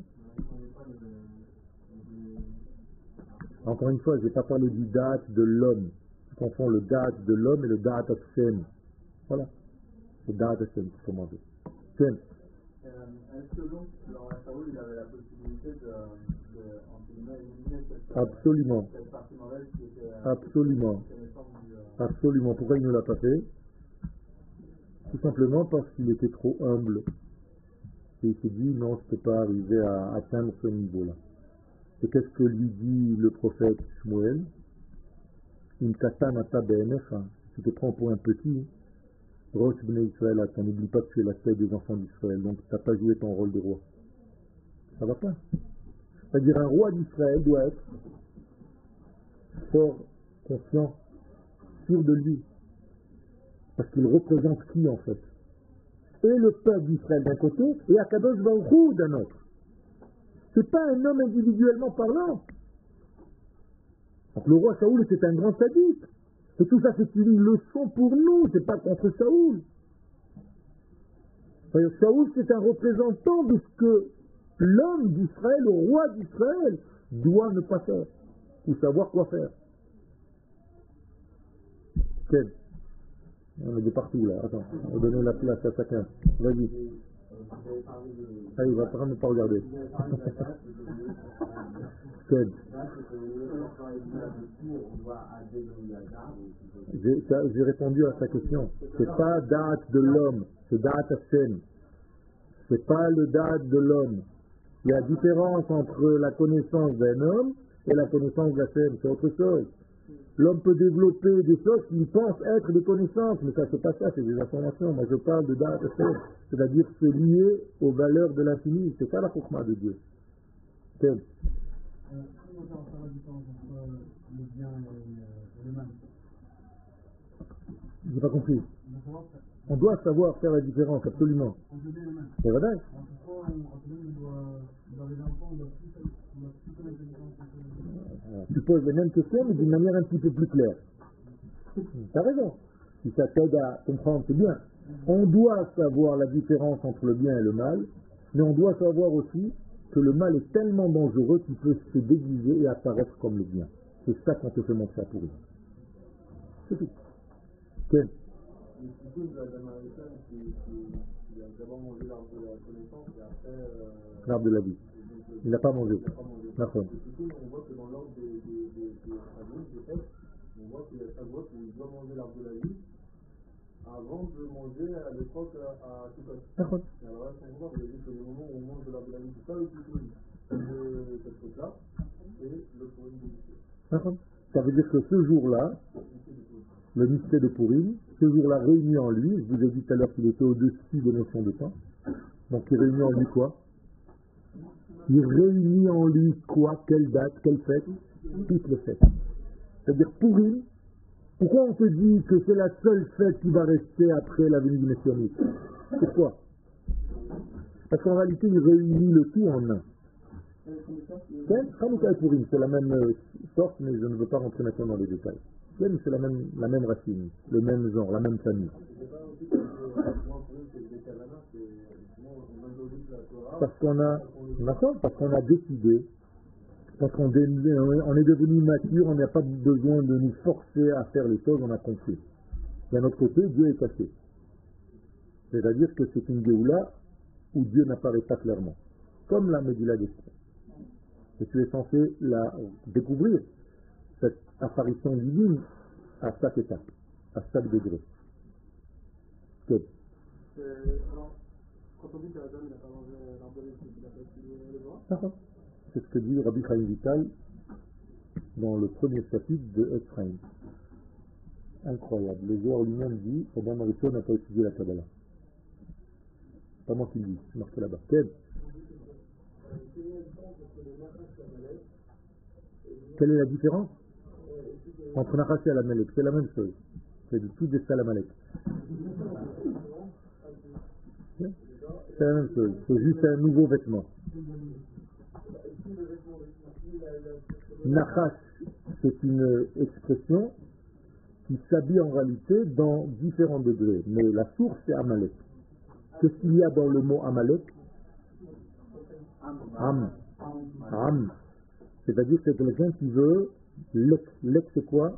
Encore une fois, je n'ai pas parlé du date de l'homme. Tu confonds le date de l'homme et le date Hashem. Voilà. C'est date Hashem qu'il faut manger. Hashem. Est-ce que donc, Saoul, il avait la possibilité d'éliminer Absolument. cette partie mauvaise qui était Absolument. Absolument. Pourquoi il ne l'a pas fait? Tout simplement parce qu'il était trop humble. Et il s'est dit, non, je ne peux pas arriver à atteindre ce niveau-là. Et qu'est-ce que lui dit le prophète Shmuel? In katanata be'enecha, tu te prends pour un petit, Rosh Bnei Israël, n'oublie pas que tu es la tête des enfants d'Israël, donc tu n'as pas joué ton rôle de roi. Ça va pas. C'est-à-dire un roi d'Israël doit être fort, confiant, sûr de lui. Parce qu'il représente qui en fait? Et le peuple d'Israël d'un côté, et Akadosh Baruch Hu d'un autre. C'est pas un homme individuellement parlant. Donc le roi Saoul était un grand sadique. Et tout ça c'est une leçon pour nous, c'est pas contre Saoul. Saoul c'est un représentant de ce que l'homme d'Israël, le roi d'Israël, doit ne pas faire, ou savoir quoi faire. Quel? On est de partout là, attends, on va donner la place à chacun. Vas-y. Ah, il va pas ne pas regarder. Quel? J'ai répondu à sa question. C'est pas date de l'homme, c'est date Hashem. C'est pas le date de l'homme. Il y a différence entre la connaissance d'un homme et la connaissance d'Hachem, c'est autre chose. L'homme peut développer des choses qu'il pense être des connaissances, mais ça c'est pas ça, c'est des informations. Moi je parle de date Hashem, c'est-à-dire se lier aux valeurs de l'infini. C'est ça la chokhma de Dieu. Quel? Le bien et le mal. J'ai pas compris. On doit savoir faire la différence, absolument. C'est vrai. Tu poses les mêmes questions, mais d'une manière un petit peu plus claire. Tu as raison. Si ça t'aide à comprendre, c'est bien. On doit savoir la différence entre le bien et le mal, mais on doit savoir aussi que le mal est tellement dangereux qu'il peut se déguiser et apparaître comme le bien. C'est ça qu'on te fait montrer à pourrir. C'est tout. Quel? L'arbre de la vie. Il n'a pas mangé. D'accord. On voit que dans l'ordre des textes, on voit qu'il y a Shavuot où il doit manger l'arbre de la vie avant de manger à l'époque à Sukkot. D'accord. Alors là, on voit qu'il y a dit que le moment où on mange de l'arbre de la vie, c'est pas le plus de cette chose-là, et le Purim de Dieu. D'accord. Ça veut dire que ce jour-là, le mystère de Purim, ce jour-là réunit en lui, je vous ai dit tout à l'heure qu'il était au-dessus des notions de temps, donc il réunit en lui quoi? Il réunit en lui quoi? Quelle date? Quelle fête? Toutes les fêtes. C'est-à-dire Pourim, pourquoi on se dit que c'est la seule fête qui va rester après la venue du Messianique? Pourquoi? Parce qu'en réalité, il réunit le tout en un. Hanouka et Pourim, c'est la même sorte, mais je ne veux pas rentrer maintenant dans les détails. C'est la même racine, le même genre, la même famille. Parce qu'on a décidé, parce qu'on est devenu mature, on n'a pas besoin de nous forcer à faire les choses, on a compris. D'un autre côté, Dieu est caché. C'est-à-dire que c'est une Géoula où Dieu n'apparaît pas clairement. Comme la Médilla d'Esther. Et tu es censé la découvrir, cette apparition divine, à chaque étape, à chaque degré. Alors, quand on dit qu'Adam n'a pas mangé l'arbre de l'éthique, il n'a pas étudié le droit. C'est ce que dit Rabbi Chaim Vital dans le premier chapitre de Ephraim. Incroyable. Le joueur lui-même dit Adam Arishon n'a pas étudié la Kabbalah. C'est pas moi qui le dis, c'est marqué là-bas. Quelle est la différence entre Nachash et Alamelech? C'est la même chose. C'est du tout des Salamalek. C'est la même chose. C'est juste un nouveau vêtement. Nachash, c'est une expression qui s'habille en réalité dans différents degrés. Mais la source, c'est Amalek. Qu'est-ce qu'il y a dans le mot Amalek? Am. C'est-à-dire que c'est quelqu'un qui veut lek. Lek, c'est quoi?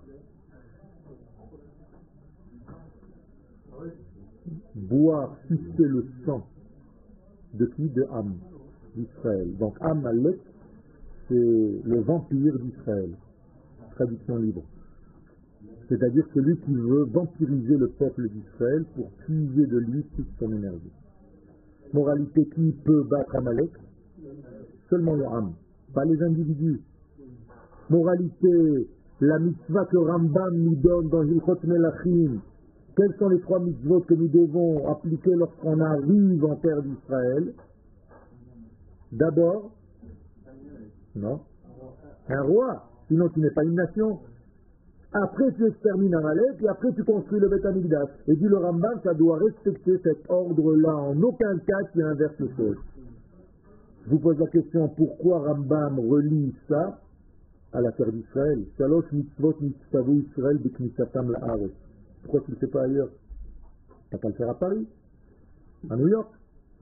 Boire, sucer le sang. De qui? De Am, d'Israël. Donc Amalek, c'est le vampire d'Israël. Traduction libre. C'est-à-dire celui qui veut vampiriser le peuple d'Israël pour puiser de lui toute son énergie. Moralité, qui peut battre Amalek? Seulement le Am, pas les individus. Moralité, la mitzvah que Rambam nous donne dans Hilchot Melachim. Quelles sont les 3 mitzvot que nous devons appliquer lorsqu'on arrive en terre d'Israël? D'abord, non, un roi, sinon tu n'es pas une nation. Après tu extermines Amalek et après tu construis le Beth Amikdash. Et dit le Rambam, ça doit respecter cet ordre-là, en aucun cas tu inverses les choses. Je vous pose la question, pourquoi Rambam relie ça à la terre d'Israël? Shalosh mitzvot mitzvavu Israël b'knissatam la'aretz. Pourquoi tu ne le fais pas ailleurs? Tu n'as pas le faire à Paris, à New York.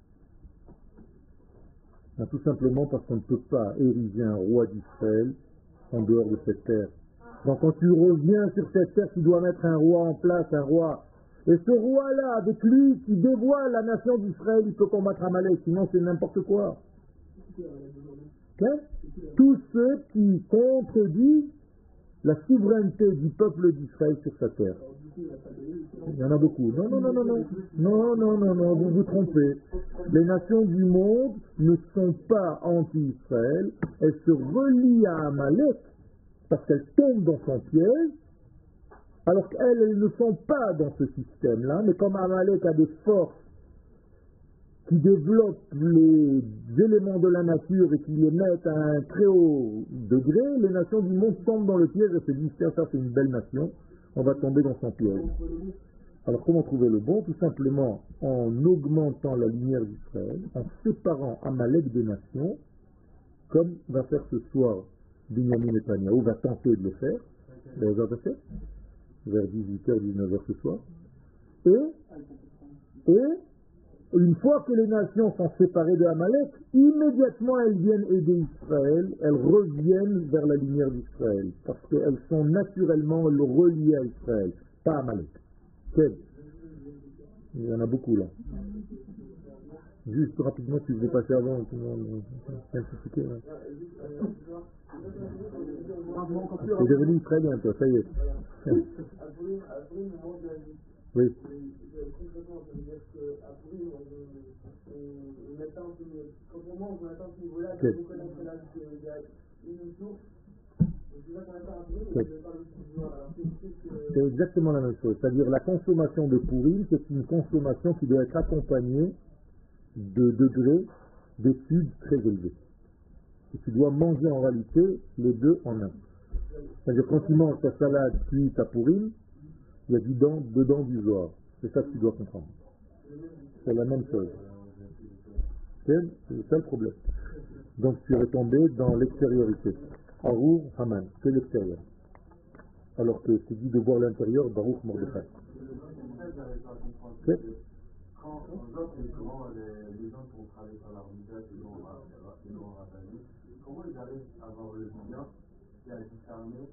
Tout simplement parce qu'on ne peut pas ériger un roi d'Israël en dehors de cette terre. Donc quand tu reviens sur cette terre, tu dois mettre un roi en place, un roi. Et ce roi-là, avec lui, qui dévoile la nation d'Israël, il peut combattre Amalek, sinon c'est n'importe quoi. Tous ceux qui contredisent la souveraineté du peuple d'Israël sur sa terre. Il y en a beaucoup. Non, vous vous trompez. Les nations du monde ne sont pas anti-Israël, elles se relient à Amalek parce qu'elles tombent dans son piège, alors qu'elles ne sont pas dans ce système-là, mais comme Amalek a des forces qui développent les éléments de la nature et qui les mettent à un très haut degré, les nations du monde tombent dans le piège et se disent tiens, ça c'est une belle nation, on va tomber dans son piège. Alors comment trouver le bon? Tout simplement en augmentant la lumière d'Israël, en séparant Amalek des nations, comme va faire ce soir Binyamin Netanyahu, va tenter de le faire, vers 18h, 19h ce soir, et une fois que les nations sont séparées de Amalek, immédiatement elles viennent aider Israël, elles reviennent vers la lumière d'Israël, parce qu'elles sont naturellement reliées à Israël, pas Amalek. Il y en a beaucoup là. Juste rapidement, si je vais passer avant, tout le monde c'est devenu israélien, toi, ça y est. Oui. Concrètement, ça veut dire qu'à Pourim, on atteint ce niveau-là, de reconnaître là qu'il y a une source, C'est exactement la même chose. C'est-à-dire la consommation de Purim, c'est une consommation qui doit être accompagnée de degrés d'études très élevés. Et tu dois manger en réalité les deux en un. C'est-à-dire quand tu manges ta salade puis ta Purim, il y a dedans du Zohar. C'est ça que tu dois comprendre. C'est la même chose. C'est ça le problème. Donc tu es retombé dans l'extériorité. Arour Haman, c'est l'extérieur. Alors que c'est dit de voir l'intérieur, Baruch Mordechai. Quand on voit comment les gens qui ont travaillé sur l'arbitrage et non rabbinique, comment ils arrivent à avoir le bien et à discerner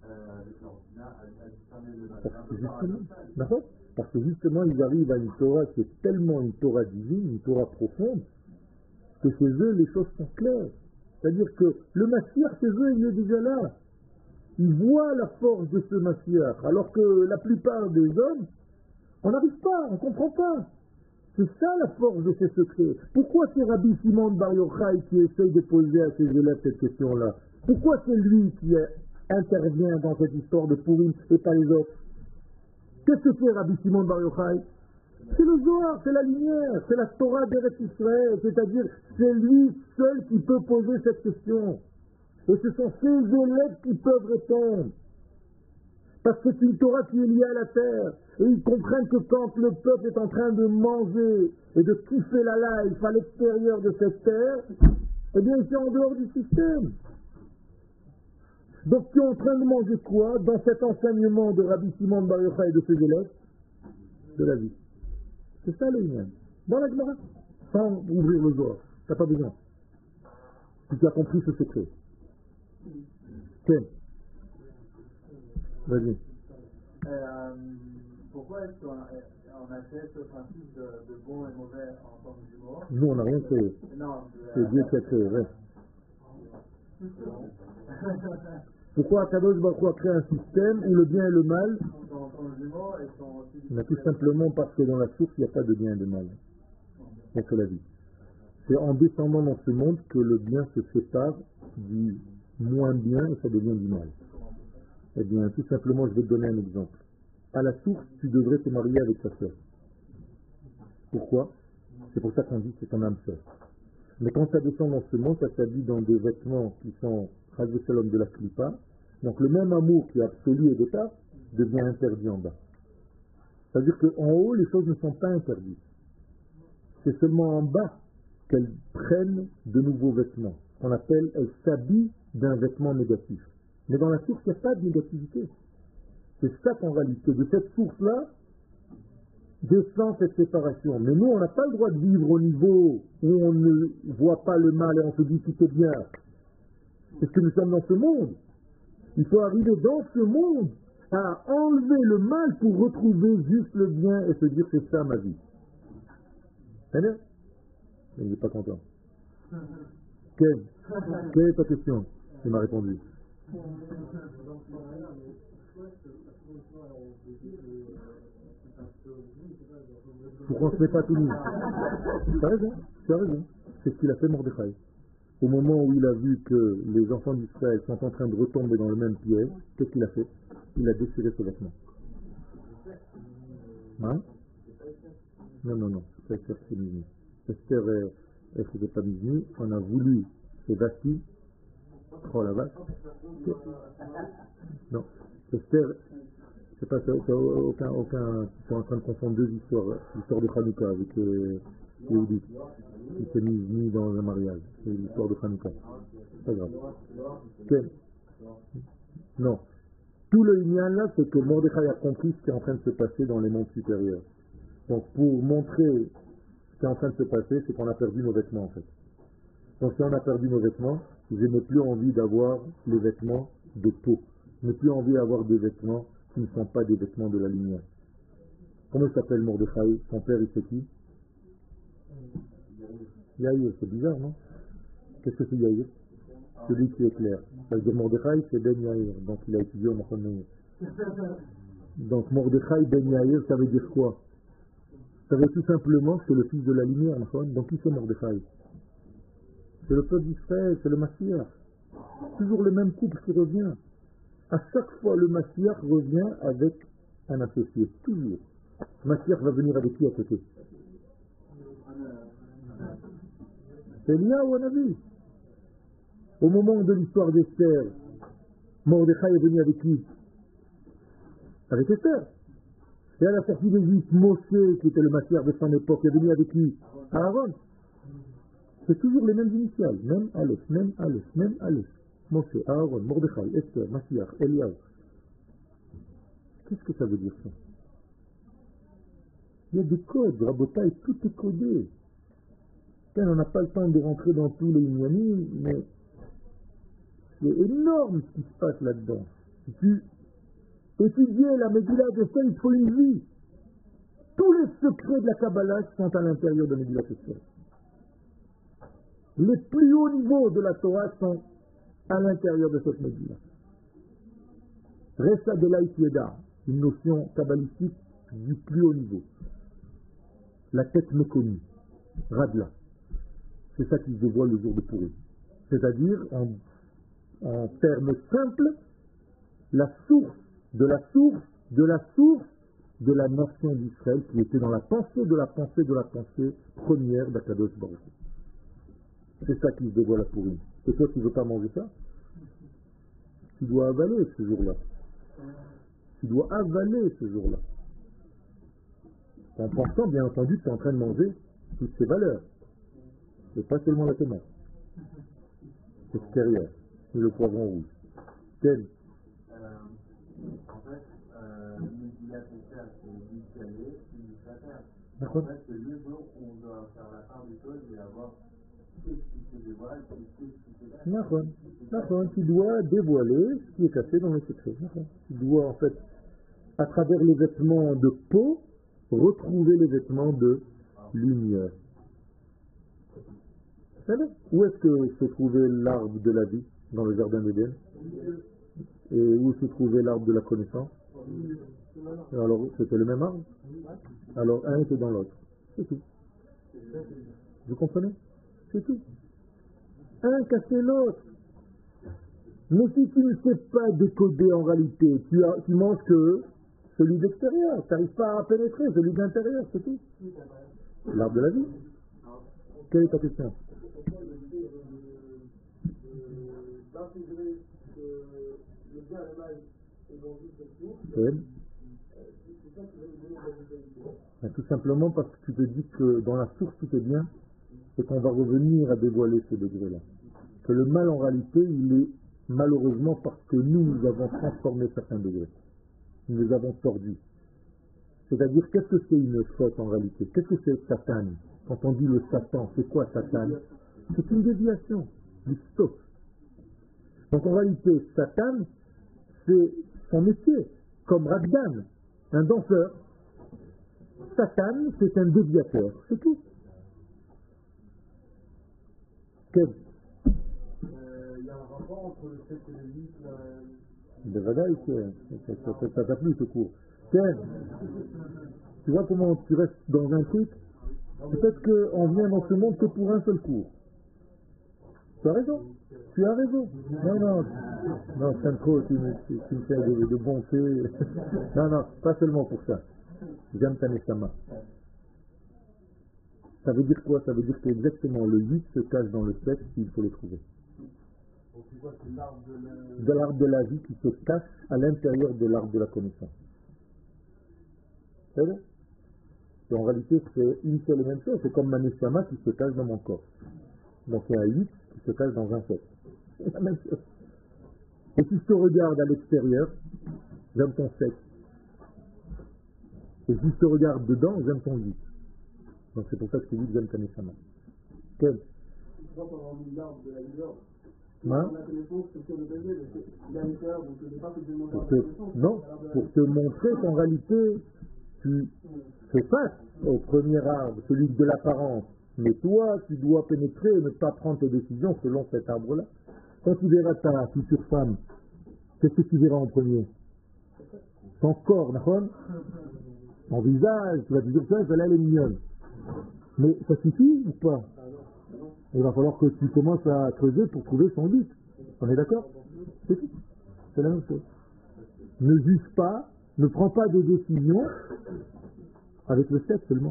à discerner le mal. Parce que justement, ils arrivent à une Torah qui est tellement une Torah divine, une Torah profonde, que chez eux, les choses sont claires. C'est-à-dire que le Mashiach, chez eux, il est déjà là. Ils voient la force de ce Mashiach, alors que la plupart des hommes, on n'arrive pas, on ne comprend pas. C'est ça la force de ces secrets. Pourquoi c'est Rabbi Shimon Bar Yochai qui essaye de poser à ses élèves cette question-là? Pourquoi c'est lui qui intervient dans cette histoire de Purim et pas les autres? Qu'est-ce que fait Rabbi Shimon Bar Yochai? C'est le Zohar, c'est la lumière, c'est la Torah d'Eretz Israël, c'est-à-dire c'est lui seul qui peut poser cette question. Et ce sont ses élèves qui peuvent répondre. Parce que c'est une Torah qui est liée à la terre. Et ils comprennent que quand le peuple est en train de manger et de kiffer la life à l'extérieur de cette terre, eh bien c'est en dehors du système. Donc tu es en train de manger quoi dans cet enseignement de Rabbi Shimon Bar Yochai et de ses élèves? De la vie. C'est ça le Inyan. Dans la Gemara. Sans ouvrir le Zohar. Tu n'as pas besoin. Si tu as compris ce secret. Tiens. Vas-y. Pourquoi est-ce qu'on achète ce principe de bon et mauvais en forme d'humour? Nous, on n'a rien créé. Non. C'est Dieu qui a créé. Ouais. Pourquoi Akadosh Baruch Hu a créé un système où le bien et le mal? Mais tout simplement parce que dans la source, il n'y a pas de bien et de mal. C'est la vie. C'est en descendant dans ce monde que le bien se sépare du moins bien et ça devient du mal. Eh bien, tout simplement, je vais te donner un exemple. À la source, tu devrais te marier avec ta sœur. Pourquoi? C'est pour ça qu'on dit que c'est ton âme sœur. Mais quand ça descend dans ce monde, ça s'habille dans des vêtements qui sont Shalom de la Klipa. Donc le même amour qui est absolu au départ devient interdit en bas. C'est-à-dire qu'en haut, les choses ne sont pas interdites. C'est seulement en bas qu'elles prennent de nouveaux vêtements. On appelle, elles s'habillent d'un vêtement négatif. Mais dans la source, il n'y a pas de négativité. C'est ça qu'en réalité, de cette source-là, descend cette séparation. Mais nous, on n'a pas le droit de vivre au niveau où on ne voit pas le mal et on se dit tout est bien. Parce que nous sommes dans ce monde. Il faut arriver dans ce monde à enlever le mal pour retrouver juste le bien et se dire c'est ça ma vie. C'est bien? Il n'est pas content. Quelle est ta question? Il m'a répondu. Pourquoi on ne se met pas tout nu? Tu as raison. C'est ce qu'il a fait Mordechai. Au moment où il a vu que les enfants d'Israël sont en train de retomber dans le même piège, qu'est-ce qu'il a fait? Il a déchiré ses vêtements. Hein? Non. C'est Esther qui est mise. Esther, elle ne faisait pas mise. On a voulu ses Vasti. Oh la vache. Non. Esther, c'est pas ça. Aucun. Ils sont en train de confondre deux histoires. L'histoire de Hanouka avec Yehudit. Qui s'est mis dans un mariage. C'est l'histoire de Hanouka. C'est pas grave. Quel? Non. Tout le Inyan là, c'est que Mordechai a compris ce qui est en train de se passer dans les mondes supérieurs. Donc pour montrer ce qui est en train de se passer, c'est qu'on a perdu nos vêtements en fait. Donc si on a perdu nos vêtements, je n'ai plus envie d'avoir les vêtements de peau. Je n'ai plus envie d'avoir des vêtements qui ne sont pas des vêtements de la lumière. Comment il s'appelle Mordechai? Son père, il c'est qui? Yair, c'est bizarre, non? Qu'est-ce que c'est Yair? Celui qui est clair. Ça veut dire Mordechai, c'est Ben Yair. Donc il a étudié au Machon Meir. Donc Mordechai Ben Yair, ça veut dire quoi? Ça veut tout simplement que c'est le fils de la lumière, donc qui c'est Mordechai? C'est le peuple d'Israël, c'est le Mashiach. Toujours le même couple qui revient. À chaque fois, le Mashiach revient avec un associé, toujours. Mashiach va venir avec qui à côté? C'est Elia ou Hanavi. Au moment de l'histoire d'Esther, Mordechai est venu avec qui? Avec Esther. Et à la sortie d'Égypte, Moshe, qui était le Mashiach de son époque, est venu avec qui? Aaron. C'est toujours les mêmes initiales, même Aleph, même Aleph, même Aleph. Moshe, Aaron, Mordechai, Esther, Mashiach, Eliav. Qu'est-ce que ça veut dire ça? Il y a des codes, Rabotai, tout est codé. On n'a pas le temps de rentrer dans tous les ignomies, mais c'est énorme ce qui se passe là-dedans. Si tu étudies la Megillah d'Esther, il faut une vie. Tous les secrets de la Kabbalah sont à l'intérieur de la Megillah d'Esther. Les plus hauts niveaux de la Torah sont à l'intérieur de cette Megillah. Resta de l'Aïtieda, une notion kabbalistique du plus haut niveau. La tête méconnue, Radla. C'est ça qui se dévoile le jour de Purim. C'est-à-dire, en termes simples, la source de la source de la source de la nation d'Israël qui était dans la pensée de la pensée de la pensée première d'Akadosh Baruch Hu. C'est ça qui se dévoile à Purim. Et toi, tu ne veux pas manger ça? Tu dois avaler ce jour-là. Tu dois avaler ce jour-là. En pensant, bien entendu, que tu es en train de manger toutes ces valeurs. Et pas seulement la tomate. Extérieure. Et le poivron rouge. Quel? En fait, il y a des cas, c'est du calé, du satin. D'accord. En fait, c'est le jour où on doit faire la part des choses et avoir ce qui se dévoile et ce qui se cache. D'accord. Tu dois dévoiler ce qui est caché dans le secret. Tu dois, en fait, à travers les vêtements de peau, retrouver les vêtements de lumière. Où est-ce que se trouvait l'arbre de la vie dans le jardin d'Éden? Et où se trouvait l'arbre de la connaissance? Alors, c'était le même arbre? Alors, un était dans l'autre. C'est tout. Vous comprenez? C'est tout. Un cassait l'autre. Mais si tu ne sais pas décoder en réalité, tu manges que celui d'extérieur. Tu n'arrives pas à pénétrer celui d'intérieur, c'est tout. L'arbre de la vie. Quelle est ta question? D'intégrer le bien et le mal et dans une question, c'est ça qui va nous donner la vitalité. Tout simplement parce que tu te dis que dans la source tout est bien et qu'on va revenir à dévoiler ce degré-là. Que le mal en réalité, il est malheureusement parce que nous avons transformé certains degrés. Nous les avons tordus. C'est-à-dire, qu'est-ce que c'est une faute en réalité? Qu'est-ce que c'est Satan? Quand on dit le Satan, c'est quoi Satan? C'est une déviation, du stop. Donc en réalité, Satan, c'est son métier, comme Ragdan, un danseur. Satan, c'est un déviateur, c'est tout. Quel? Il y a un rapport entre le fait que le livre... De Vadaï, ça t'a plu ce cours. Quel? Tu vois comment tu restes dans un truc? Peut-être qu'on vient dans ce monde que pour un seul cours. Tu as raison. Non, Sanko, tu me fais de bonté. Non, pas seulement pour ça. J'aime ta Neshama. Ça veut dire quoi? Ça veut dire qu'exactement le 8 se cache dans le texte, il faut le trouver. De l'arbre de la vie qui se cache à l'intérieur de l'arbre de la connaissance. C'est vrai? Et en réalité, c'est une seule et même chose. C'est comme ma Neshama qui se cache dans mon corps. Donc il y a un 8 qui se cache dans un 7. C'est la même chose. Et si je te regarde à l'extérieur, j'aime ton 7. Et si je te regarde dedans, j'aime ton 8. Donc c'est pour ça que je te dis que j'aime ta Neshama. Quel? Quand on a mis l'arbre de la lumière, Hein? la connaissance, c'est sur le bébé, mais il y a une terre, donc je n'ai pas que demander la connaissance. Non, pour te montrer qu'en réalité, tu fais face au premier arbre, celui de l'apparence. Mais toi, tu dois pénétrer et ne pas prendre tes décisions selon cet arbre-là. Quand tu verras ta future femme, qu'est-ce que tu verras en premier? Son corps, d'accord? Son visage, tu vas te dire ça, celle-là, elle est mignonne. Mais ça suffit ou pas? Il va falloir que tu commences à creuser pour trouver son but. On est d'accord? C'est tout. C'est la même chose. ne juge pas, ne prend pas de décision avec le chef seulement.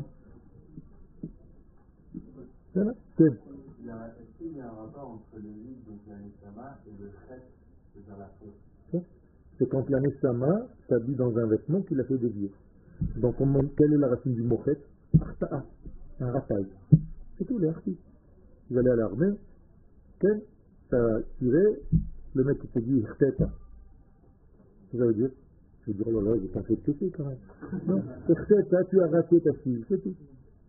Voilà. Est-ce qu'il y a un rapport entre le livre, donc la Neshama, et le chef, c'est-à-dire la faute? C'est quand la Neshama s'habille dans un vêtement qu'il a fait dévier. Donc, quelle est la racine du mot chet? Arta'a, un ratage. C'est tout, les artis. Vous allez à l'armée, ça a tiré, le mec qui te dit Irteta. Ça veut dire, je veux dire, oh là là, j'ai pas fait de péché quand même. Non, Irteta, tu as raté ta fille, c'est tout.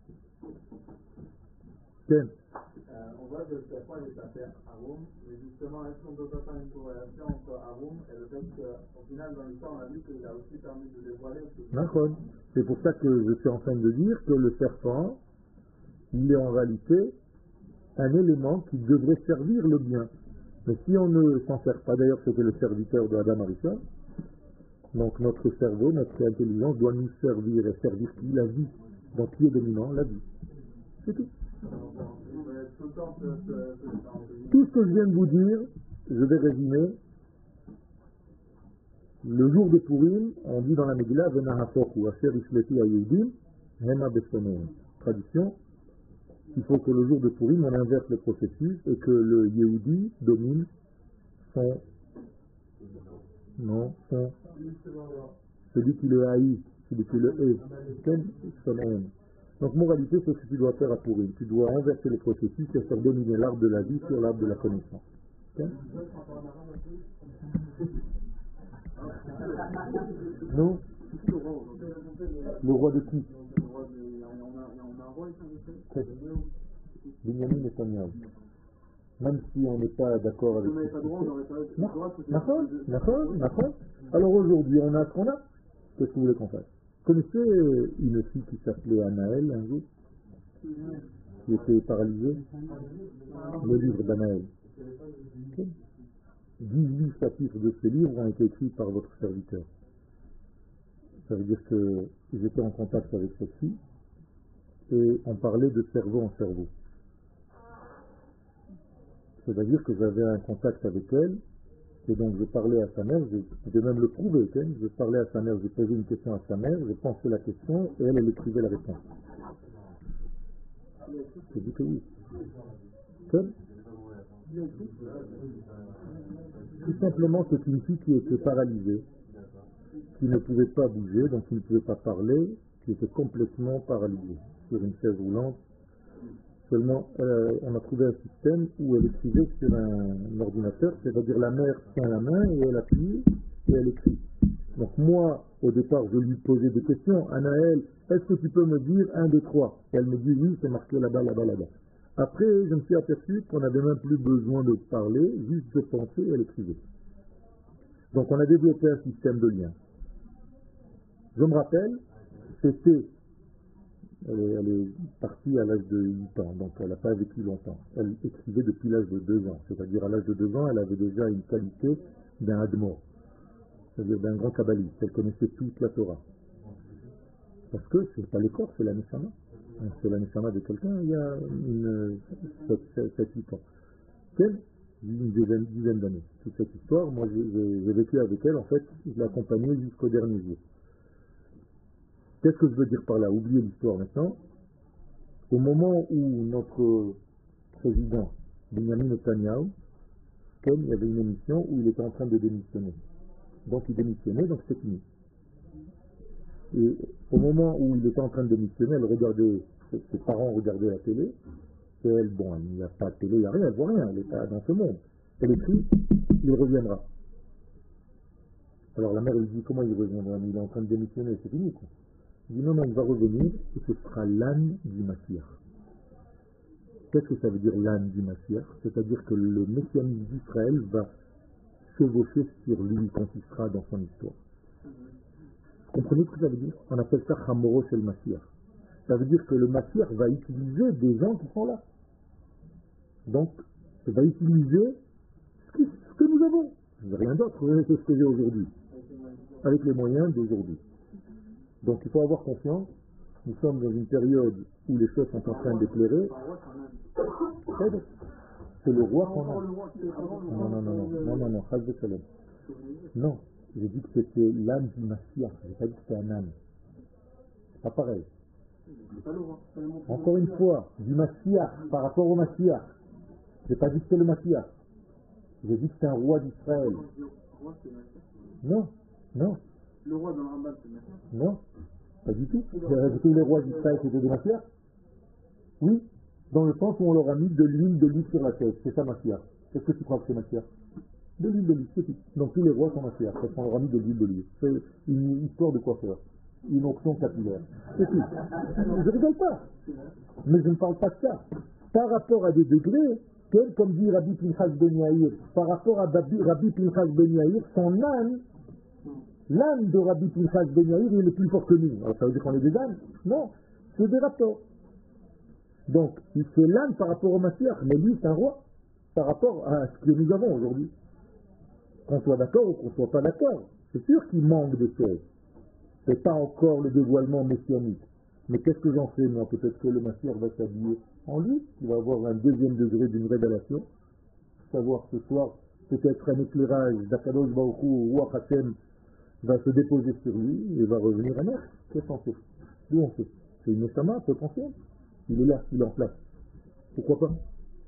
On voit que le serpent est appelé Arum, mais justement, est-ce qu'on peut pas faire une corrélation entre Arum et le fait qu'au final, dans l'histoire, on a vu qu'il a aussi permis de dévoiler. D'accord. C'est pour ça que je suis en train de dire que le serpent, il est en réalité un élément qui devrait servir le bien. Mais si on ne s'en sert pas, d'ailleurs c'était le serviteur de Adam Arishon, donc notre cerveau, notre intelligence doit nous servir et servir qui? La vie. Donc qui est dominant? La vie. C'est tout. Tout ce que je viens de vous dire, je vais résumer. Le jour de Purim, on dit dans la Megillah, Venahafoku, Asher Ishleti Ayehudim, Hema Besoneim. Traduction, il faut que le jour de Purim, on inverse le processus et que le Yehudi domine celui qui le haït, celui qui le hait. Donc, moralité, c'est ce que tu dois faire à Purim. Tu dois renverser le processus et faire dominer l'arbre de la vie sur l'arbre de la connaissance. Okay? Non? Le roi de qui? Binyamin Netanyahu. Même si on n'est pas d'accord avec D'accord. Alors aujourd'hui, on a ce qu'on a. Qu'est-ce que vous voulez qu'on fasse? Vous connaissez une fille qui s'appelait Anaël un jour, qui était paralysée? Le livre d'Anaël. 18 chapitres de ce livre ont été écrits par votre serviteur. Ça veut dire que j'étais en contact avec cette fille et on parlait de cerveau en cerveau. C'est-à-dire que j'avais un contact avec elle et donc je parlais à sa mère, je vais même le prouver, je parlais à sa mère, j'ai posé une question à sa mère, j'ai pensé la question et elle écrivait la réponse. Je dis que oui. Tout simplement, c'est une fille qui était paralysée, qui ne pouvait pas bouger, donc qui ne pouvait pas parler, qui était complètement paralysée sur une chaise roulante. Seulement, on a trouvé un système où elle écrivait sur un ordinateur, c'est-à-dire la mère tient la main et elle appuie et elle écrit. Donc moi, au départ, je lui posais des questions. Anaël, est-ce que tu peux me dire 1, 2, 3? Et elle me dit oui, c'est marqué là-bas, là-bas, là-bas. Après, je me suis aperçu qu'on n'avait même plus besoin de parler, juste de penser et elle écrivait. Donc on a développé un système de lien. Je me rappelle, c'était... Elle est partie à l'âge de 8 ans, donc elle n'a pas vécu longtemps. Elle écrivait depuis l'âge de 2 ans, c'est-à-dire à l'âge de 2 ans, elle avait déjà une qualité d'un admor, c'est-à-dire d'un grand kabbaliste. Elle connaissait toute la Torah. Parce que c'est pas le corps, c'est la neshama. C'est la neshama de quelqu'un il y a 7-8 ans. Une dizaine d'années. Toute cette histoire, moi j'ai vécu avec elle, en fait, je l'ai accompagnée jusqu'au dernier jour. Qu'est-ce que je veux dire par là? Oubliez l'histoire maintenant. Au moment où notre président, Benjamin Netanyahu, il y avait une émission où il était en train de démissionner. Donc il démissionnait, donc c'est fini. Et au moment où il était en train de démissionner, elle regardait, ses parents regardaient la télé, et elle, bon, il n'y a pas de télé, il n'y a rien, elle voit rien, elle n'est pas dans ce monde. Elle écrit, il reviendra. Alors la mère lui dit, comment il reviendra? Il est en train de démissionner, c'est fini quoi. Il dit non, il va revenir et ce sera l'âne du Mashiach. Qu'est-ce que ça veut dire l'âne du Mashiach? C'est-à-dire que le messianisme d'Israël va chevaucher sur lui quand il sera dans son histoire. Vous comprenez ce que ça veut dire? On appelle ça Hamoro shel Mashiach. Ça veut dire que le Mashiach va utiliser des gens qui sont là. Donc, il va utiliser ce que nous avons. Je n'ai rien d'autre, c'est ce que j'ai aujourd'hui. Avec les moyens d'aujourd'hui. Donc il faut avoir confiance, nous sommes dans une période où les choses sont en train d'éclairer. C'est le roi qu'on a. Non, J'ai dit que c'était l'âme du Mashiach. Je n'ai pas dit que c'était un âme. C'est pas pareil. Encore une fois, du Mashiach par rapport au Mashiach. Je n'ai pas dit que c'est le Mashiach. J'ai dit que c'est un roi d'Israël. Non, non. Le roi dans le Rambam, c'est Mashiach? Non, pas du tout. Tous les rois d'Israël c'était des Mashiach. Oui, dans le sens où on leur a mis de l'huile d'olive sur la tête. C'est ça Mashiach. Qu'est-ce que tu crois que c'est Mashiach? De l'huile d'olive, c'est tout. Donc tous les rois sont Mashiach, parce qu'on leur a mis de l'huile d'olive. C'est une histoire de coiffeur. Une onction capillaire. C'est tout. Je rigole pas. Mais je ne parle pas de ça. Par rapport à des degrés, comme dit Rabbi Pinchas Ben Yair, par rapport à Rabbi Pinchas Ben Yair, son âme, l'âme de Rabbi Pinchas Ben Yair, il est plus fort que nous. Alors ça veut dire qu'on est des âmes? Non, c'est des rapports. Donc, c'est l'âme par rapport au Mashiach, mais lui, c'est un roi, par rapport à ce que nous avons aujourd'hui. Qu'on soit d'accord ou qu'on soit pas d'accord, c'est sûr qu'il manque de choses. C'est pas encore le dévoilement messianique. Mais qu'est-ce que j'en sais, moi? Peut-être que le Mashiach va s'habiller en lui, il va avoir un deuxième degré d'une révélation, savoir ce soir, peut-être un éclairage d'Akadosh Baruch Hu ou Ruach Hashem va se déposer sur lui et va revenir à neuf. Qu'est-ce qu'on sait? D'où on sait? C'est une Neshama potentielle. Il est là, il est en place. Pourquoi pas?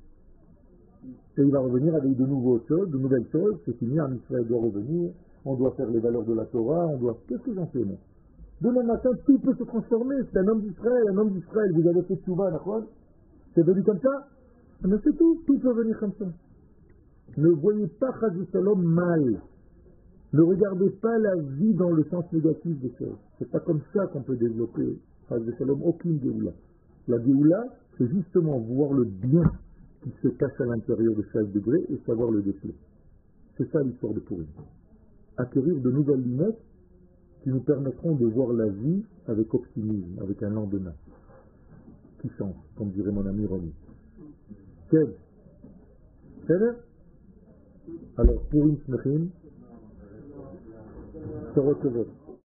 Et il va revenir avec de nouvelles choses, de nouvelles choses. C'est fini, un Israël doit revenir, on doit faire les valeurs de la Torah, on doit... Qu'est-ce que j'en sais, moi? Demain matin, tout peut se transformer. C'est un homme d'Israël, vous avez fait Tchouva, d'accord? C'est venu comme ça? Mais c'est tout peut venir comme ça. Ne voyez pas Chazé Shalom mal. Ne regardez pas la vie dans le sens négatif des choses. C'est pas comme ça qu'on peut développer Chazé Shalom, aucune Géoula. La Géoula, c'est justement voir le bien qui se cache à l'intérieur de chaque degré et savoir le déceler. C'est ça l'histoire de Purim. Acquérir de nouvelles lunettes qui nous permettront de voir la vie avec optimisme, avec un lendemain qui change, comme dirait mon ami Romy. Quel? Alors, Purim Smechim, se retrouver.